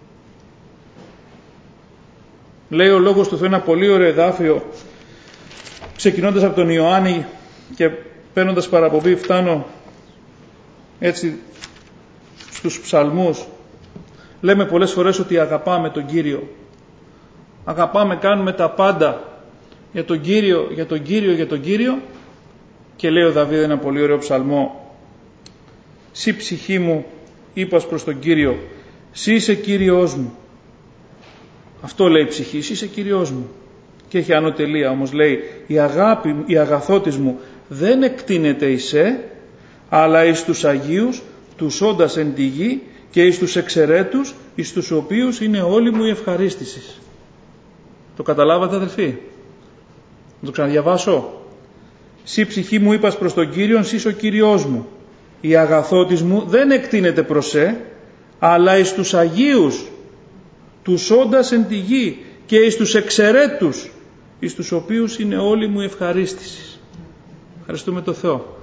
Λέει ο Λόγος του Θεού ένα πολύ ωραίο εδάφιο, ξεκινώντας από τον Ιωάννη και παίρνοντας παραπομπή φτάνω έτσι στους ψαλμούς. Λέμε πολλές φορές ότι αγαπάμε τον Κύριο. Αγαπάμε, κάνουμε τα πάντα για τον Κύριο, για τον Κύριο, για τον Κύριο. Και λέει ο Δαβίδ ένα πολύ ωραίο ψαλμό. «Συ ψυχή μου είπας προς τον Κύριο, Συ είσαι Κύριος μου». Αυτό λέει η ψυχή, Συ είσαι Κύριος μου. Και έχει άνω τελεία, όμως λέει, η αγάπη, η αγαθότης μου δεν εκτείνεται εις σε, αλλά εις τους Αγίους, τους όντας εν τη γη και εις τους εξαιρέτους, εις τους οποίους είναι όλη μου η ευχαρίστηση. Το καταλάβατε, αδελφοί? Να το ξαναδιαβάσω. «Συ ψυχή μου είπας προς τον Κύριον, Συ ο Κύριος μου. Η αγαθότης μου δεν εκτείνεται προς σε, αλλά εις τους Αγίους, τους όντας εν τη γη και εις τους εξαιρέτους, εις τους οποίους είναι όλη μου η ευχαρίστηση». Ευχαριστούμε τον Θεό.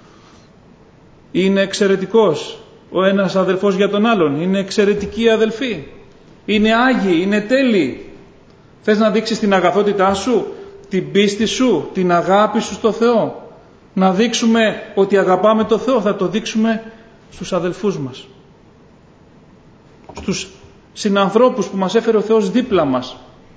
Είναι εξαιρετικός ο ένας αδελφός για τον άλλον. Είναι εξαιρετικοί αδελφοί. Είναι άγιοι, είναι τέλειοι. Θες να δείξεις την αγαθότητά σου, την πίστη σου, την αγάπη σου στο Θεό? Να δείξουμε ότι αγαπάμε το Θεό, θα το δείξουμε στους αδελφούς μας. Στους συνανθρώπους που μας έφερε ο Θεός δίπλα μας.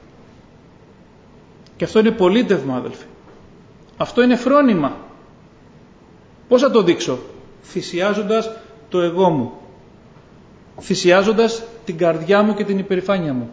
Και αυτό είναι πολίτευμα, αδελφοί. Αυτό είναι φρόνημα. Πώς θα το δείξω? Θυσιάζοντας το εγώ μου. Θυσιάζοντας την καρδιά μου και την υπερηφάνεια μου.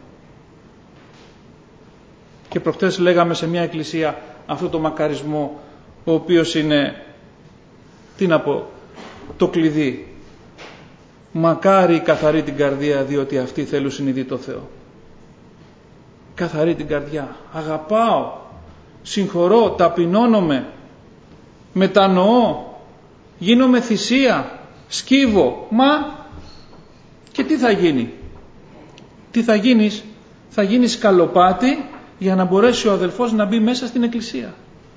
Και προχτές λέγαμε σε μια εκκλησία αυτό το μακαρισμό, ο οποίος είναι, τι να πω, το κλειδί. Μακάρι καθαρή την καρδία, διότι αυτοί θέλουν συνειδητή το Θεό. Καθαρή την καρδιά. Αγαπάω, συγχωρώ, ταπεινώνομαι, μετανοώ, γίνομαι θυσία, σκύβω. Μα και τι θα γίνει? Τι θα γίνεις? Θα γίνεις σκαλοπάτι για να μπορέσει ο αδελφός να μπει μέσα στην εκκλησία.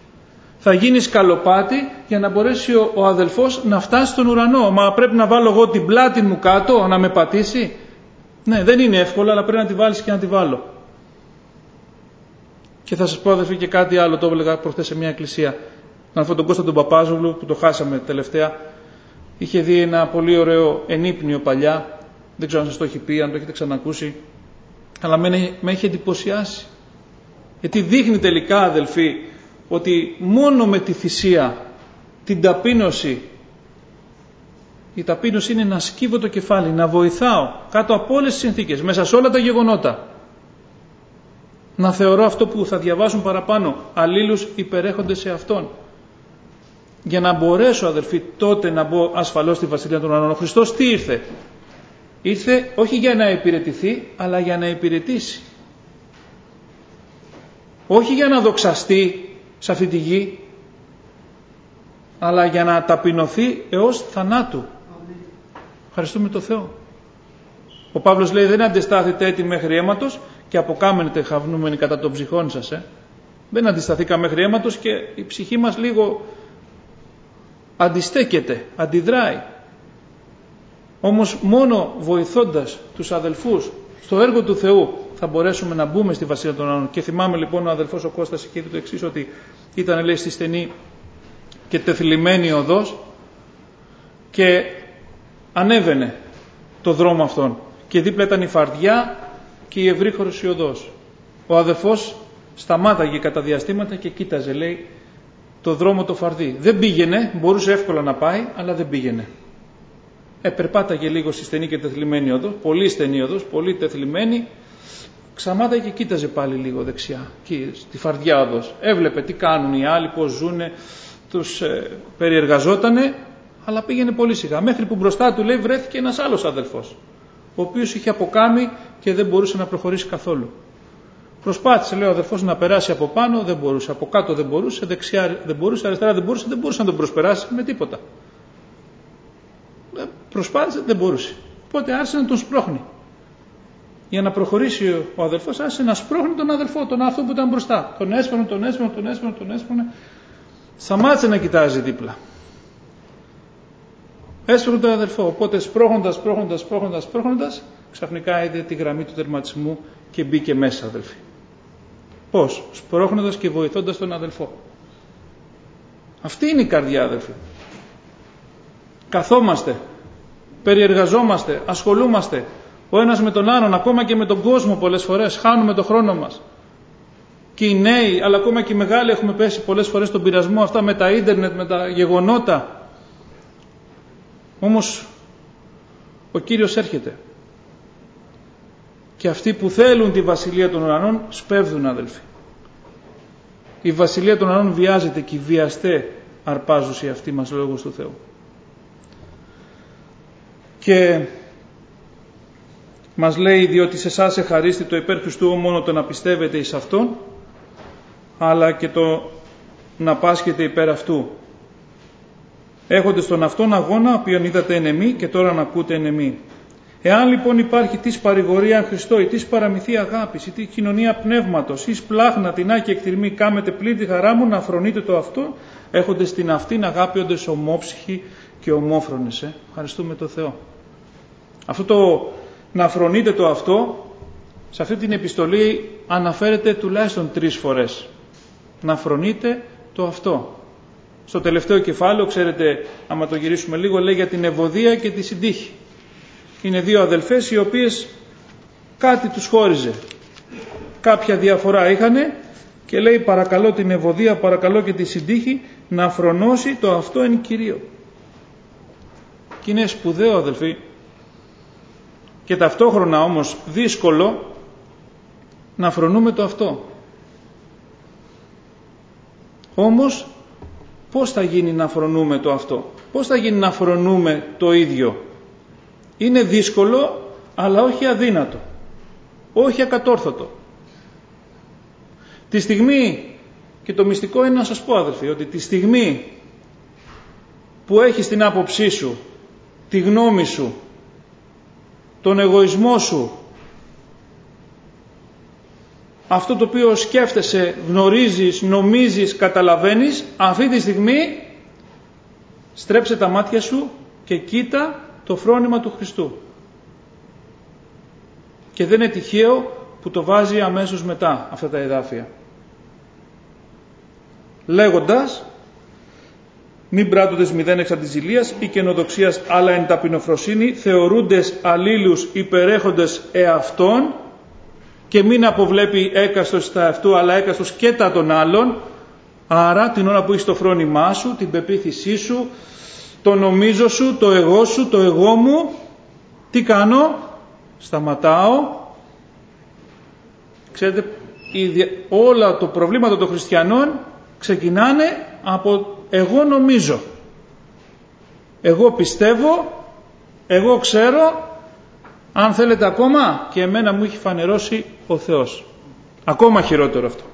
Θα γίνει σκαλοπάτι για να μπορέσει ο, ο αδελφός να φτάσει στον ουρανό. Μα πρέπει να βάλω εγώ την πλάτη μου κάτω να με πατήσει? Ναι, δεν είναι εύκολο, αλλά πρέπει να τη βάλεις και να τη βάλω. Και θα σας πω, αδελφοί, και κάτι άλλο, το έλεγα προχθές σε μια εκκλησία. Να πω τον Κώστα τον Παπάζογλου, που το χάσαμε τελευταία. Είχε δει ένα πολύ ωραίο ενύπνιο παλιά. Δεν ξέρω αν σας το έχει πει, αν το έχετε ξανακούσει. Αλλά με, με έχει εντυπωσιάσει. Γιατί δείχνει τελικά, αδελφοί, ότι μόνο με τη θυσία, την ταπείνωση, η ταπείνωση είναι να σκύβω το κεφάλι, να βοηθάω κάτω από όλες τις συνθήκες, μέσα σε όλα τα γεγονότα. Να θεωρώ αυτό που θα διαβάσουν παραπάνω, αλλήλους υπερέχονται σε Αυτόν. Για να μπορέσω, αδελφοί, τότε να μπω ασφαλώς στη Βασιλεία των Ουρανών. Ο Χριστός τι ήρθε? Ήρθε όχι για να υπηρετηθεί, αλλά για να υπηρετήσει. Όχι για να δοξαστεί σε αυτή τη γη, αλλά για να ταπεινωθεί έως θανάτου. Ευχαριστούμε τον Θεό. Ο Παύλος λέει, δεν αντιστάθητε έτοιμοι μέχρι αίματος και αποκάμενετε χαυνούμενοι κατά των ψυχών σας. Ε. Δεν αντισταθήκα μέχρι αίματος και η ψυχή μας λίγο αντιστέκεται, αντιδράει. Όμως μόνο βοηθώντας τους αδελφούς στο έργο του Θεού θα μπορέσουμε να μπούμε στη Βασιλεία των Ουρανών. Και θυμάμαι λοιπόν ο αδελφός ο Κώστας είχε δει το εξής, ότι ήταν, λέει, στη στενή και τεθλιμμένη οδός και ανέβαινε το δρόμο αυτόν και δίπλα ήταν η φαρδιά και η ευρύχωρος η οδός. Ο αδελφός σταμάταγε κατά διαστήματα και κοίταζε, λέει, το δρόμο το φαρδί. Δεν πήγαινε, μπορούσε εύκολα να πάει, αλλά δεν πήγαινε. Ε, περπάταγε λίγο στη στενή και τεθλιμμένη οδός, πολύ στενή οδός, πολύ τεθλιμμένη. Ξαμάταγε και κοίταζε πάλι λίγο δεξιά, εκεί, στη φαρδιά οδός. Έβλεπε τι κάνουν οι άλλοι, πώς ζουνε, τους ε, περιεργαζότανε, αλλά πήγαινε πολύ σιγά. Μέχρι που μπροστά του, λέει, βρέθηκε ένας άλλος αδελφός, ο οποίος είχε αποκάμει και δεν μπορούσε να προχωρήσει καθόλου. Προσπάθησε, λέει, ο αδελφός να περάσει από πάνω, δεν μπορούσε, από κάτω δεν μπορούσε, δεξιά δεν μπορούσε, αριστερά δεν μπορούσε, δεν μπορούσε να τον προσπεράσει με τίποτα. Προσπάθησε, δεν μπορούσε. Οπότε άρχισε να τον σπρώχνει. Για να προχωρήσει ο αδελφός, άρχισε να σπρώχνει τον αδελφό, τον αυτό που ήταν μπροστά. Τον έσπρωχνε, τον έσπρωχνε, τον έσπρωχνε, τον έσπρωχνε. Σταμάτησε να κοιτάζει δίπλα. Έσπρωχνε τον αδελφό. Οπότε σπρώχνοντας, σπρώχνοντας, σπρώχνοντας, σπρώχνοντας, ξαφνικά είδε τη γραμμή του τερματισμού και μπήκε μέσα, αδελφοί. Πώς? Σπρώχνοντας και βοηθώντας τον αδελφό. Αυτή είναι η καρδιά, αδελφοί. Καθόμαστε, περιεργαζόμαστε, ασχολούμαστε ο ένας με τον άλλον, ακόμα και με τον κόσμο πολλές φορές, χάνουμε τον χρόνο μας. Και οι νέοι, αλλά ακόμα και οι μεγάλοι, έχουμε πέσει πολλές φορές στον πειρασμό αυτά με τα ίντερνετ, με τα γεγονότα. Όμως ο Κύριος έρχεται. Και αυτοί που θέλουν τη Βασιλεία των Ουρανών σπέβδουν, αδελφοί. Η Βασιλεία των Ουρανών βιάζεται και οι βιαστέ αρπάζουν οι αυτοί μας λόγους του Θεού. Και μας λέει, διότι σε εσάς εχαρίστη το υπέρ Χριστού μόνο το να πιστεύετε εις Αυτόν, αλλά και το να πάσχετε υπέρ Αυτού. Έχοντες τον Αυτόν αγώνα, οποίον είδατε εν εμή και τώρα να ακούτε εν εμή. Εάν λοιπόν υπάρχει της παρηγορία εν Χριστώ, ή της παραμυθή αγάπης, ή της κοινωνία πνεύματος, εις πλάχνα, τεινά και εκτιρμή, κάμετε πλήρη τη χαρά μου, να φρονείτε το αυτό, έχοντες την αυτήν αγάπιοντες ομόψυχοι και ομόφρονες. Ε. Ευχαριστούμε το Θεό. Αυτό το να φρονείτε το αυτό, σε αυτή την επιστολή αναφέρεται τουλάχιστον τρεις φορές. Να φρονείτε το αυτό. Στο τελευταίο κεφάλαιο, ξέρετε, άμα το γυρίσουμε λίγο, λέει για την ευωδία και τη συντύχη. Είναι δύο αδελφές οι οποίες κάτι τους χώριζε. Κάποια διαφορά είχανε και λέει, παρακαλώ την ευωδία, παρακαλώ και τη συντύχη να φρονώσει το αυτό εν Κυρίω. Και είναι σπουδαίο, αδελφοί, και ταυτόχρονα όμως δύσκολο να φρονούμε το αυτό. Όμως πώς θα γίνει να φρονούμε το αυτό? Πώς θα γίνει να φρονούμε το ίδιο? Είναι δύσκολο, αλλά όχι αδύνατο, όχι ακατόρθωτο. Τη στιγμή, και το μυστικό είναι να σας πω, αδελφοί, ότι τη στιγμή που έχεις την άποψή σου, τη γνώμη σου, τον εγωισμό σου αυτό το οποίο σκέφτεσαι, γνωρίζεις, νομίζεις, καταλαβαίνεις, αυτή τη στιγμή στρέψε τα μάτια σου και κοίτα το φρόνημα του Χριστού. Και δεν είναι τυχαίο που το βάζει αμέσως μετά αυτά τα εδάφια. Λέγοντας, μην πράττοντες μηδέν εξ αντιζηλίας ή καινοδοξίας, αλλά εν ταπεινοφροσύνη, θεωρούντες αλλήλους υπερέχοντες εαυτών, και μην αποβλέπει έκαστος τα αυτού, αλλά έκαστος και τα των άλλων. Άρα την ώρα που έχεις το φρόνημά σου, την πεποίθησή σου, το νομίζω σου, το εγώ σου, το εγώ μου, τι κάνω? Σταματάω. Ξέρετε, όλα τα προβλήματα των χριστιανών ξεκινάνε από εγώ νομίζω. Εγώ πιστεύω, εγώ ξέρω, αν θέλετε ακόμα, και εμένα μου έχει φανερώσει ο Θεός. Ακόμα χειρότερο αυτό.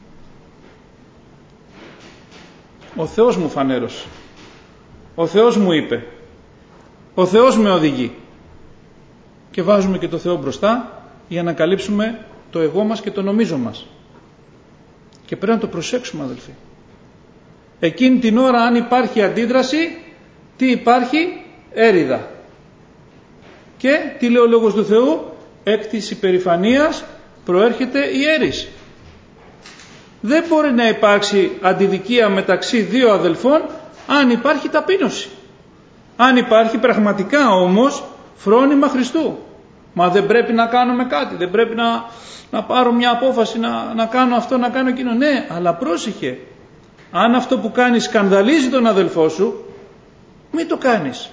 Ο Θεός μου φανέρωσε. Ο Θεός μου είπε. Ο Θεός με οδηγεί. Και βάζουμε και το Θεό μπροστά για να καλύψουμε το εγώ μας και το νομίζω μας. Και πρέπει να το προσέξουμε, αδελφοί. Εκείνη την ώρα, αν υπάρχει αντίδραση, τι υπάρχει? Έριδα. Και τι λέει ο Λόγος του Θεού? Εκ της υπερηφανίας προέρχεται η έρης. Δεν μπορεί να υπάρξει αντιδικία μεταξύ δύο αδελφών αν υπάρχει ταπείνωση. Αν υπάρχει πραγματικά όμως φρόνημα Χριστού. Μα δεν πρέπει να κάνουμε κάτι, δεν πρέπει να, να πάρω μια απόφαση, να, να κάνω αυτό, να κάνω εκείνο. Ναι, αλλά πρόσεχε. Αν αυτό που κάνεις σκανδαλίζει τον αδελφό σου, μην το κάνεις.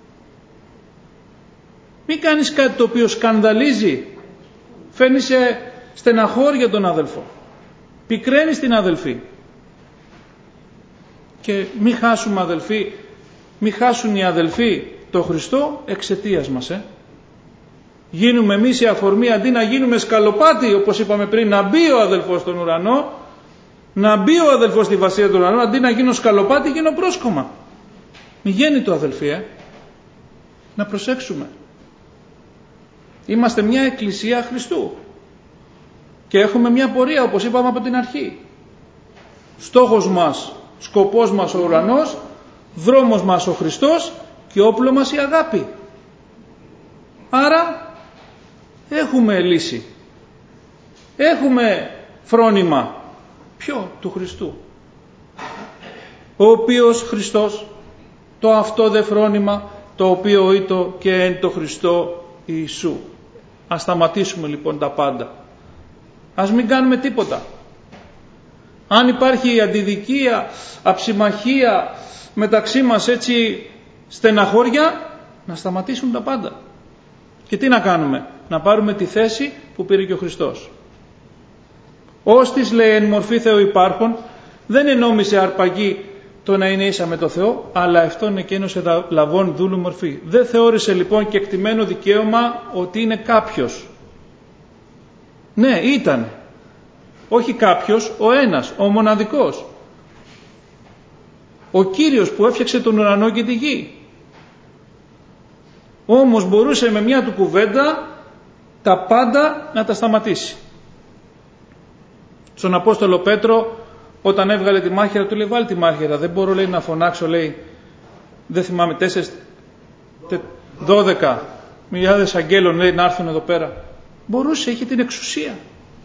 Μην κάνεις κάτι το οποίο σκανδαλίζει, φέρνει σε στεναχώρια τον αδελφό, πικραίνεις την αδελφή. Και μη χάσουμε, αδελφοί, μη χάσουν οι αδελφοί το Χριστό εξαιτίας μας. Ε. Γίνουμε εμείς η αφορμή, αντί να γίνουμε σκαλοπάτι, όπως είπαμε πριν, να μπει ο αδελφός στον ουρανό, να μπει ο αδελφός στη βασιλεία του ουρανού, αντί να γίνω σκαλοπάτι, γίνω πρόσκομα. Μη γίνει το, αδελφοί, ε. Να προσέξουμε. Είμαστε μια εκκλησία Χριστού και έχουμε μια πορεία, όπως είπαμε από την αρχή. Στόχος μας, σκοπός μας ο ουρανός, δρόμος μας ο Χριστός και όπλο μας η αγάπη. Άρα έχουμε λύση, έχουμε φρόνημα. Ποιο? Του Χριστού, ο οποίος Χριστός το αυτό δε φρόνημα, το οποίο ήτο και εν το Χριστό Ιησού. Ας σταματήσουμε λοιπόν τα πάντα. Ας μην κάνουμε τίποτα. Αν υπάρχει αντιδικία, αψιμαχία μεταξύ μας, έτσι στεναχώρια, να σταματήσουν τα πάντα. Και τι να κάνουμε? Να πάρουμε τη θέση που πήρε και ο Χριστός. Όστις, λέει, εν μορφή Θεού υπάρχων, δεν ενόμισε αρπαγή το να είναι ίσα με το Θεό, αλλά αυτόν εκένωσε λαβών δούλου μορφή. Δεν θεώρησε λοιπόν και εκτιμένο δικαίωμα ότι είναι κάποιος. Ναι, ήταν. Όχι κάποιος, ο ένας, ο μοναδικός. Ο Κύριος που έφτιαξε τον ουρανό και τη γη. Όμως μπορούσε με μια του κουβέντα τα πάντα να τα σταματήσει. Στον Απόστολο Πέτρο, όταν έβγαλε τη μάχαιρα, του λέει, βάλει τη μάχαιρα, δεν μπορώ, λέει, να φωνάξω, λέει, δεν θυμάμαι, τέσσερις, δώδεκα μιλιάδες αγγέλων, λέει, να έρθουν εδώ πέρα. Μπορούσε, είχε την εξουσία.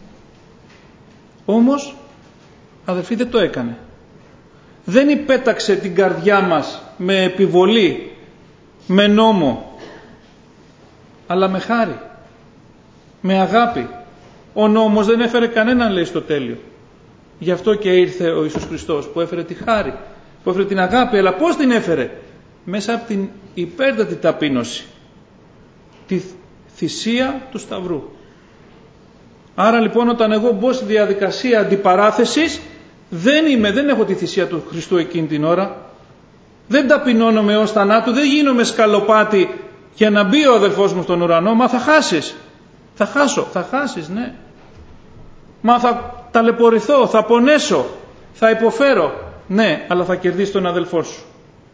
Όμως, αδελφοί, δεν το έκανε. Δεν υπέταξε την καρδιά μας με επιβολή, με νόμο, αλλά με χάρη, με αγάπη. Ο νόμος δεν έφερε κανέναν, λέει, στο τέλειο. Γι' αυτό και ήρθε ο Ιησούς Χριστός, που έφερε τη χάρη, που έφερε την αγάπη. Αλλά πώς την έφερε? Μέσα από την υπέρτατη ταπείνωση, τη θυσία του Σταυρού. Άρα λοιπόν, όταν εγώ μπω στη διαδικασία αντιπαράθεσης, δεν είμαι, δεν έχω τη θυσία του Χριστού εκείνη την ώρα. Δεν ταπεινώνομαι ως θανάτου, δεν γίνομαι σκαλοπάτι για να μπει ο αδελφός μου στον ουρανό. Μα θα χάσεις. Θα χάσω, θα χάσεις, ναι. Μα θα ταλαιπωρηθώ, θα πονέσω, θα υποφέρω. Ναι, αλλά θα κερδίσει τον αδελφό σου.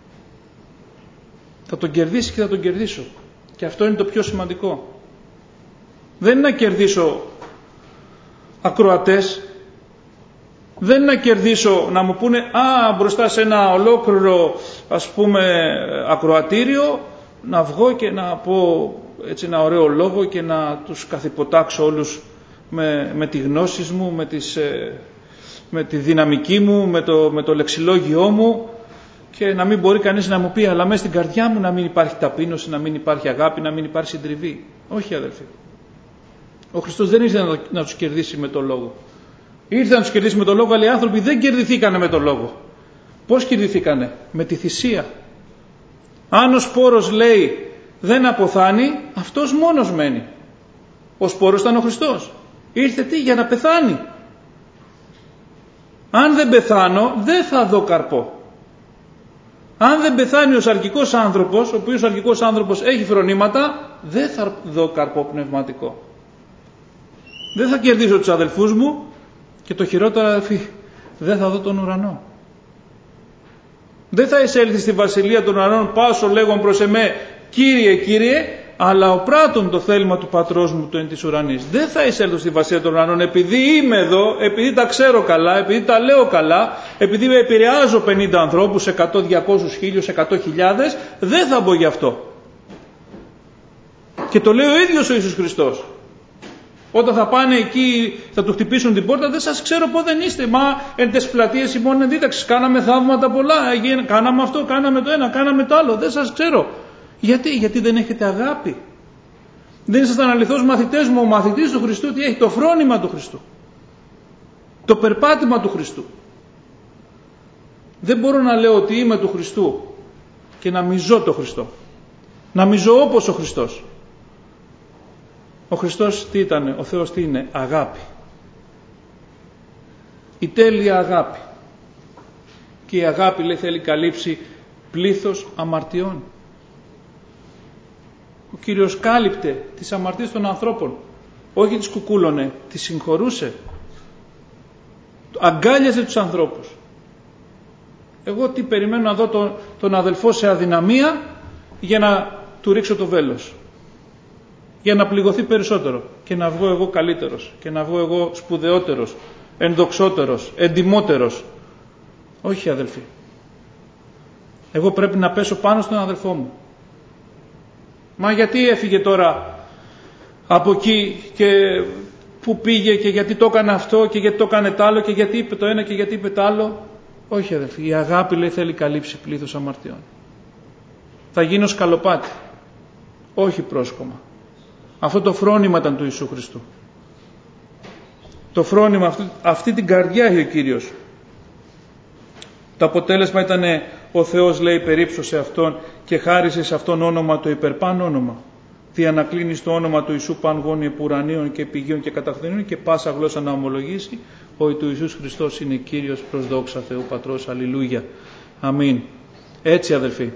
Θα τον κερδίσει και θα τον κερδίσω. Και αυτό είναι το πιο σημαντικό. Δεν είναι να κερδίσω ακροατές. Δεν είναι να κερδίσω, να μου πούνε α, μπροστά σε ένα ολόκληρο ας πούμε ακροατήριο να βγω και να πω έτσι ένα ωραίο λόγο και να τους καθυποτάξω όλους με, με τη γνώση μου, με, τις, με τη δυναμική μου, με το, με το λεξιλόγιό μου, και να μην μπορεί κανείς να μου πει αλλά μέσα στην καρδιά μου να μην υπάρχει ταπείνωση, να μην υπάρχει αγάπη, να μην υπάρχει συντριβή. Όχι, αδελφοί. Ο Χριστός δεν ήρθε να, να τους κερδίσει με το λόγο. Ήρθε να τους κερδίσει με το λόγο, αλλά οι άνθρωποι δεν κερδιθήκανε με το λόγο. Πώς κερδιθήκανε? Με τη θυσία. Αν ο σπόρος, λέει, δεν αποθάνει, αυτός μόνος μένει. Ο σπόρος ήταν ο Χριστός. Ήρθε τι? Για να πεθάνει. Αν δεν πεθάνω, δεν θα δω καρπό. Αν δεν πεθάνει ο σαρκικός άνθρωπος, ο οποίος ο σαρκικός άνθρωπος έχει φρονήματα, δεν θα δω καρπό πνευματικό. Δεν θα κερδίσω τους αδελφούς μου και το χειρότερο, αδελφοί, δεν θα δω τον ουρανό. Δεν θα εισέλθει στη βασιλεία των ουρανών πάσο λέγον προς εμέ Κύριε, Κύριε, αλλά ο πράττων το θέλημα του πατρός μου το εν της ουρανής. Δεν θα εισέλθω στη βασιλεία των ουρανών επειδή είμαι εδώ, επειδή τα ξέρω καλά, επειδή τα λέω καλά, επειδή με επηρεάζω πενήντα ανθρώπους, εκατό, διακόσιους, χίλιους, εκατό χιλιάδες, δεν θα μπω γι' αυτό. Και το λέει ο ίδιος ο Ιησούς Χριστός. Όταν θα πάνε εκεί, θα του χτυπήσουν την πόρτα, δεν σας ξέρω πού δεν είστε. Μα εν τες πλατείες ημών εντήταξης, κάναμε θαύματα πολλά, κάναμε αυτό, κάναμε το ένα, κάναμε το άλλο, δεν σας ξέρω. Γιατί, γιατί δεν έχετε αγάπη. Δεν ήσασταν αληθώς μαθητές μου. Ο μαθητής του Χριστού τι έχει? Το φρόνημα του Χριστού. Το περπάτημα του Χριστού. Δεν μπορώ να λέω ότι είμαι του Χριστού και να μη ζω το Χριστό. Να μη ζω όπως ο Χριστός. Ο Χριστός τι ήταν? Ο Θεός τι είναι? Αγάπη. Η τέλεια αγάπη. Και η αγάπη, λέει, θέλει καλύψει πλήθος αμαρτιών. Ο Κύριος κάλυπτε τις αμαρτίες των ανθρώπων. Όχι τις κουκούλωνε, τις συγχωρούσε. Αγκάλιαζε τους ανθρώπους. Εγώ τι περιμένω να δω τον, τον αδελφό σε αδυναμία για να του ρίξω το βέλος. Για να πληγωθεί περισσότερο και να βγω εγώ καλύτερος και να βγω εγώ σπουδαιότερος, ενδοξότερος, εντιμότερος. Όχι, αδελφοί. Εγώ πρέπει να πέσω πάνω στον αδελφό μου. Μα γιατί έφυγε τώρα από εκεί και που πήγε και γιατί το έκανε αυτό και γιατί το έκανε τ' άλλο και γιατί είπε το ένα και γιατί είπε τ' άλλο? Όχι, αδελφοί. Η αγάπη, λέει, θέλει καλύψει πλήθος αμαρτιών. Θα γίνω σκαλοπάτι. Όχι πρόσκομα. Αυτό το φρόνημα ήταν του Ιησού Χριστού. Το φρόνημα, αυτή, αυτή την καρδιά έχει ο Κύριος. Το αποτέλεσμα ήταν ο Θεός, λέει, περίψωσε Αυτόν και χάρισε σε Αυτόν όνομα το υπερπάν όνομα. Τι ανακλίνει στο όνομα του Ιησού παν γόνοι επουρανίων και πηγίων και καταφθενείων και πάσα γλώσσα να ομολογήσει ότι του Ιησούς Χριστός είναι Κύριος προς δόξα Θεού Πατρός. Αλληλούια. Αμήν. Έτσι, αδελφοί.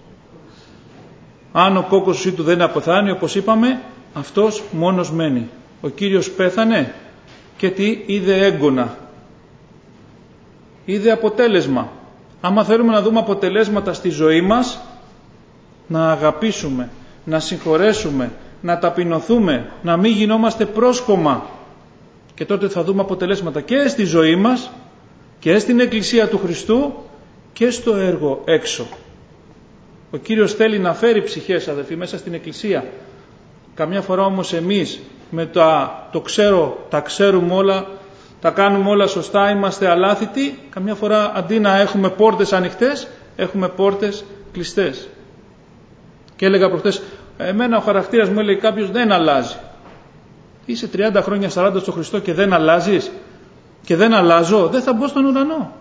Αν ο κόκκος του δεν αποθάνει, όπως είπαμε, αυτός μόνος μένει. Ο Κύριος πέθανε και τι? Είδε έγκωνα. Είδε αποτέλεσμα. Άμα θέλουμε να δούμε αποτελέσματα στη ζωή μας, να αγαπήσουμε, να συγχωρέσουμε, να ταπεινωθούμε, να μην γινόμαστε πρόσκομα. Και τότε θα δούμε αποτελέσματα και στη ζωή μας και στην Εκκλησία του Χριστού και στο έργο έξω. Ο Κύριος θέλει να φέρει ψυχές, αδελφοί, μέσα στην Εκκλησία. Καμιά φορά όμως εμείς με τα, το ξέρω, τα ξέρουμε όλα, τα κάνουμε όλα σωστά, είμαστε αλάθητοι. Καμιά φορά αντί να έχουμε πόρτες ανοιχτές, έχουμε πόρτες κλειστές. Και έλεγα προχτές, εμένα ο χαρακτήρας μου, έλεγε κάποιος, δεν αλλάζει. Είσαι τριάντα χρόνια, σαράντα στο Χριστό και δεν αλλάζεις και δεν αλλάζω, δεν θα μπω στον ουρανό.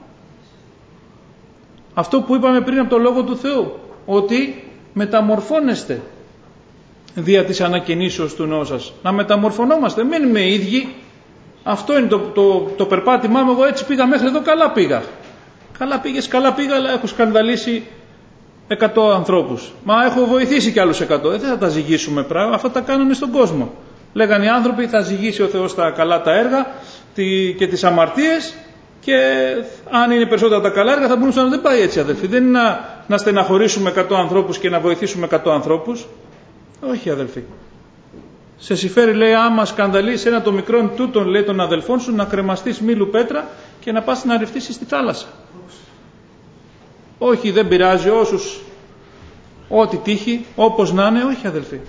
Αυτό που είπαμε πριν από το Λόγο του Θεού, ότι μεταμορφώνεστε δια της ανακαινήσεως του νόου σας. Να μεταμορφωνόμαστε, μην είμαι ίδιοι. Αυτό είναι το, το, το περπάτημά μου. Εγώ έτσι πήγα μέχρι εδώ, καλά πήγα. Καλά πήγες, καλά πήγα, αλλά έχω σκανδαλίσει εκατό ανθρώπους. Μα έχω βοηθήσει κι άλλους εκατό. Δεν θα τα ζυγίσουμε πράγμα, αυτά τα κάνουν στον κόσμο. Λέγανε οι άνθρωποι, θα ζυγίσει ο Θεός τα καλά τα έργα τη, και τις αμαρτίες, και αν είναι περισσότερα τα καλά έργα θα μπορούσαν να δεν πάει έτσι, αδελφοί. Δεν είναι να, να στεναχωρήσουμε εκατό ανθρώπους και να βοηθήσουμε εκατό ανθρώπους. Όχι, αδελφοί. Σε συμφέρει, λέει, άμα σκανδαλίσεις ένα το μικρόν τούτον, λέει, των αδελφών σου, να κρεμαστείς μήλου πέτρα και να πας να ρηφτήσεις στη θάλασσα. Όχι, δεν πειράζει, όσους, ό,τι τύχει, όπως να είναι, όχι αδελφοί.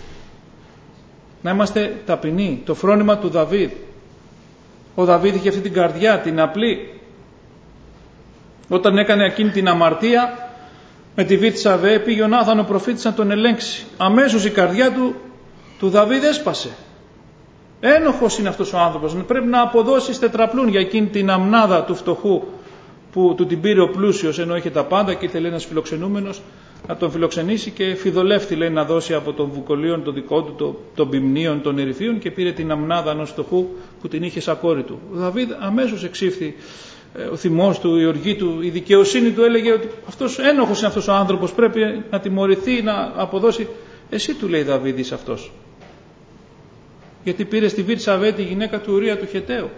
Να είμαστε ταπεινοί, το φρόνημα του Δαβίδ. Ο Δαβίδ είχε αυτή την καρδιά, την απλή. Όταν έκανε εκείνη την αμαρτία με τη Βίρτσαβε, πήγε ο Νάθαν ο προφήτης να τον ελέγξει. Αμέσως η καρδιά του, του Δαβίδ έσπασε. Ένοχος είναι αυτός ο άνθρωπος. Πρέπει να αποδώσει τετραπλούν για εκείνη την αμνάδα του φτωχού που του την πήρε ο πλούσιος, ενώ είχε τα πάντα και ήθελε ένας φιλοξενούμενος να τον φιλοξενήσει και φιδωλεύτη, λέει, να δώσει από τον βουκολίον το δικό του, το, των ποιμνίων, των ερυφίων, και πήρε την αμνάδα ενός φτωχού που την είχε σαν κόρη του. Ο Δαβίδ αμέσως εξήφθη, ε, ο θυμός του, η οργή του, η δικαιοσύνη του έλεγε ότι αυτός ένοχος είναι αυτός ο άνθρωπος, πρέπει να τιμωρηθεί, να αποδώσει. Εσύ, του λέει, Δαβίδ, είσαι αυτός. Γιατί πήρε στη Βίρτσαβε τη γυναίκα του Ουρία του Χεταίου.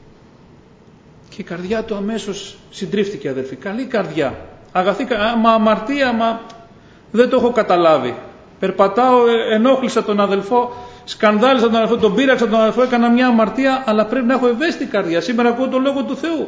Και η καρδιά του αμέσως συντρίφτηκε, αδελφοί. Καλή καρδιά. Αγαθή, μα αμαρτία, μα δεν το έχω καταλάβει. Περπατάω, ενόχλησα τον αδελφό, σκανδάλισα τον αδελφό, τον πείραξα τον αδελφό, έκανα μια αμαρτία, αλλά πρέπει να έχω ευαίσθητη καρδιά. Σήμερα ακούω τον Λόγο του Θεού.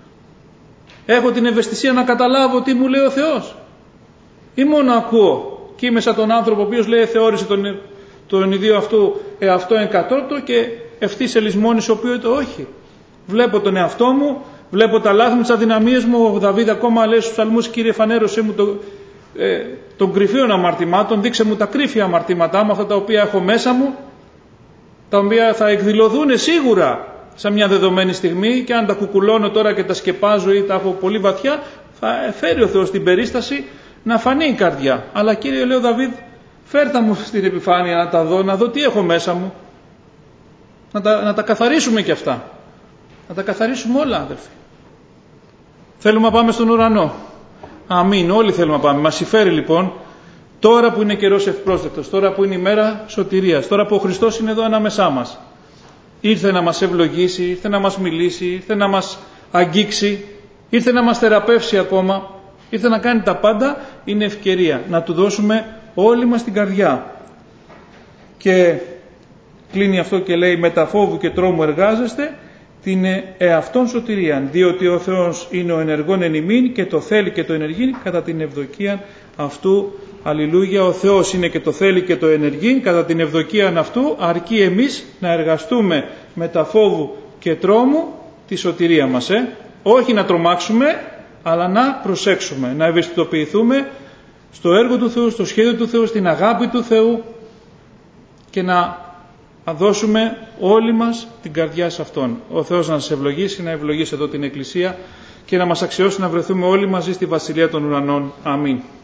Έχω την ευαισθησία να καταλάβω τι μου λέει ο Θεός. Ή μόνο ακούω και είμαι σαν τον άνθρωπο ο οποίος λέει θεώρησε τον, τον ιδίο αυτού εαυτό εγκατόρτο και ευθύς ελισμόνης ο οποίος το όχι. Βλέπω τον εαυτό μου, βλέπω τα λάθη μου, τις αδυναμίες μου. Ο Δαβίδ ακόμα λέει στους ψαλμούς, Κύριε, φανέρωσέ μου το, ε, των κρυφίων αμαρτημάτων, δείξε μου τα κρύφια αμαρτήματά μου, αυτά τα οποία έχω μέσα μου, τα οποία θα εκδηλωθούν σίγουρα σε μια δεδομένη στιγμή, και αν τα κουκουλώνω τώρα και τα σκεπάζω ή τα έχω πολύ βαθιά, θα φέρει ο Θεός την περίσταση να φανεί η καρδιά. Αλλά, Κύριε, λέει ο Δαβίδ, φέρτα μου στην επιφάνεια να τα δω, να δω τι έχω μέσα μου, να τα, να τα καθαρίσουμε κι αυτά. Να τα καθαρίσουμε όλα, αδελφοί. Θέλουμε να πάμε στον ουρανό. Αμήν. Όλοι θέλουμε να πάμε. Μας συμφέρει λοιπόν, τώρα που είναι καιρός ευπρόσδεκτος, τώρα που είναι η μέρα σωτηρίας, τώρα που ο Χριστός είναι εδώ ανάμεσά μας. Ήρθε να μας ευλογήσει, ήρθε να μας μιλήσει, ήρθε να μας αγγίξει, ήρθε να μας θεραπεύσει ακόμα, ήρθε να κάνει τα πάντα. Είναι ευκαιρία να του δώσουμε όλη μας την καρδιά. Και κλείνει αυτό και λέει, με τα φόβου και τρόμου εργάζεστε την εαυτόν σωτηρία, διότι ο Θεός είναι ο ενεργόν εν ημίν και το θέλει και το ενεργεί κατά την ευδοκία αυτού. Αλληλούια. Ο Θεός είναι και το θέλει και το ενεργεί κατά την ευδοκία αυτού, αρκεί εμείς να εργαστούμε με τα φόβου και τρόμου τη σωτηρία μας. Ε? Όχι να τρομάξουμε, αλλά να προσέξουμε, να ευαισθητοποιηθούμε στο έργο του Θεού, στο σχέδιο του Θεού, στην αγάπη του Θεού, και να να δώσουμε όλοι μας την καρδιά σε Αυτόν. Ο Θεός να σας ευλογήσει, να ευλογήσει εδώ την Εκκλησία και να μας αξιώσει να βρεθούμε όλοι μαζί στη Βασιλεία των Ουρανών. Αμήν.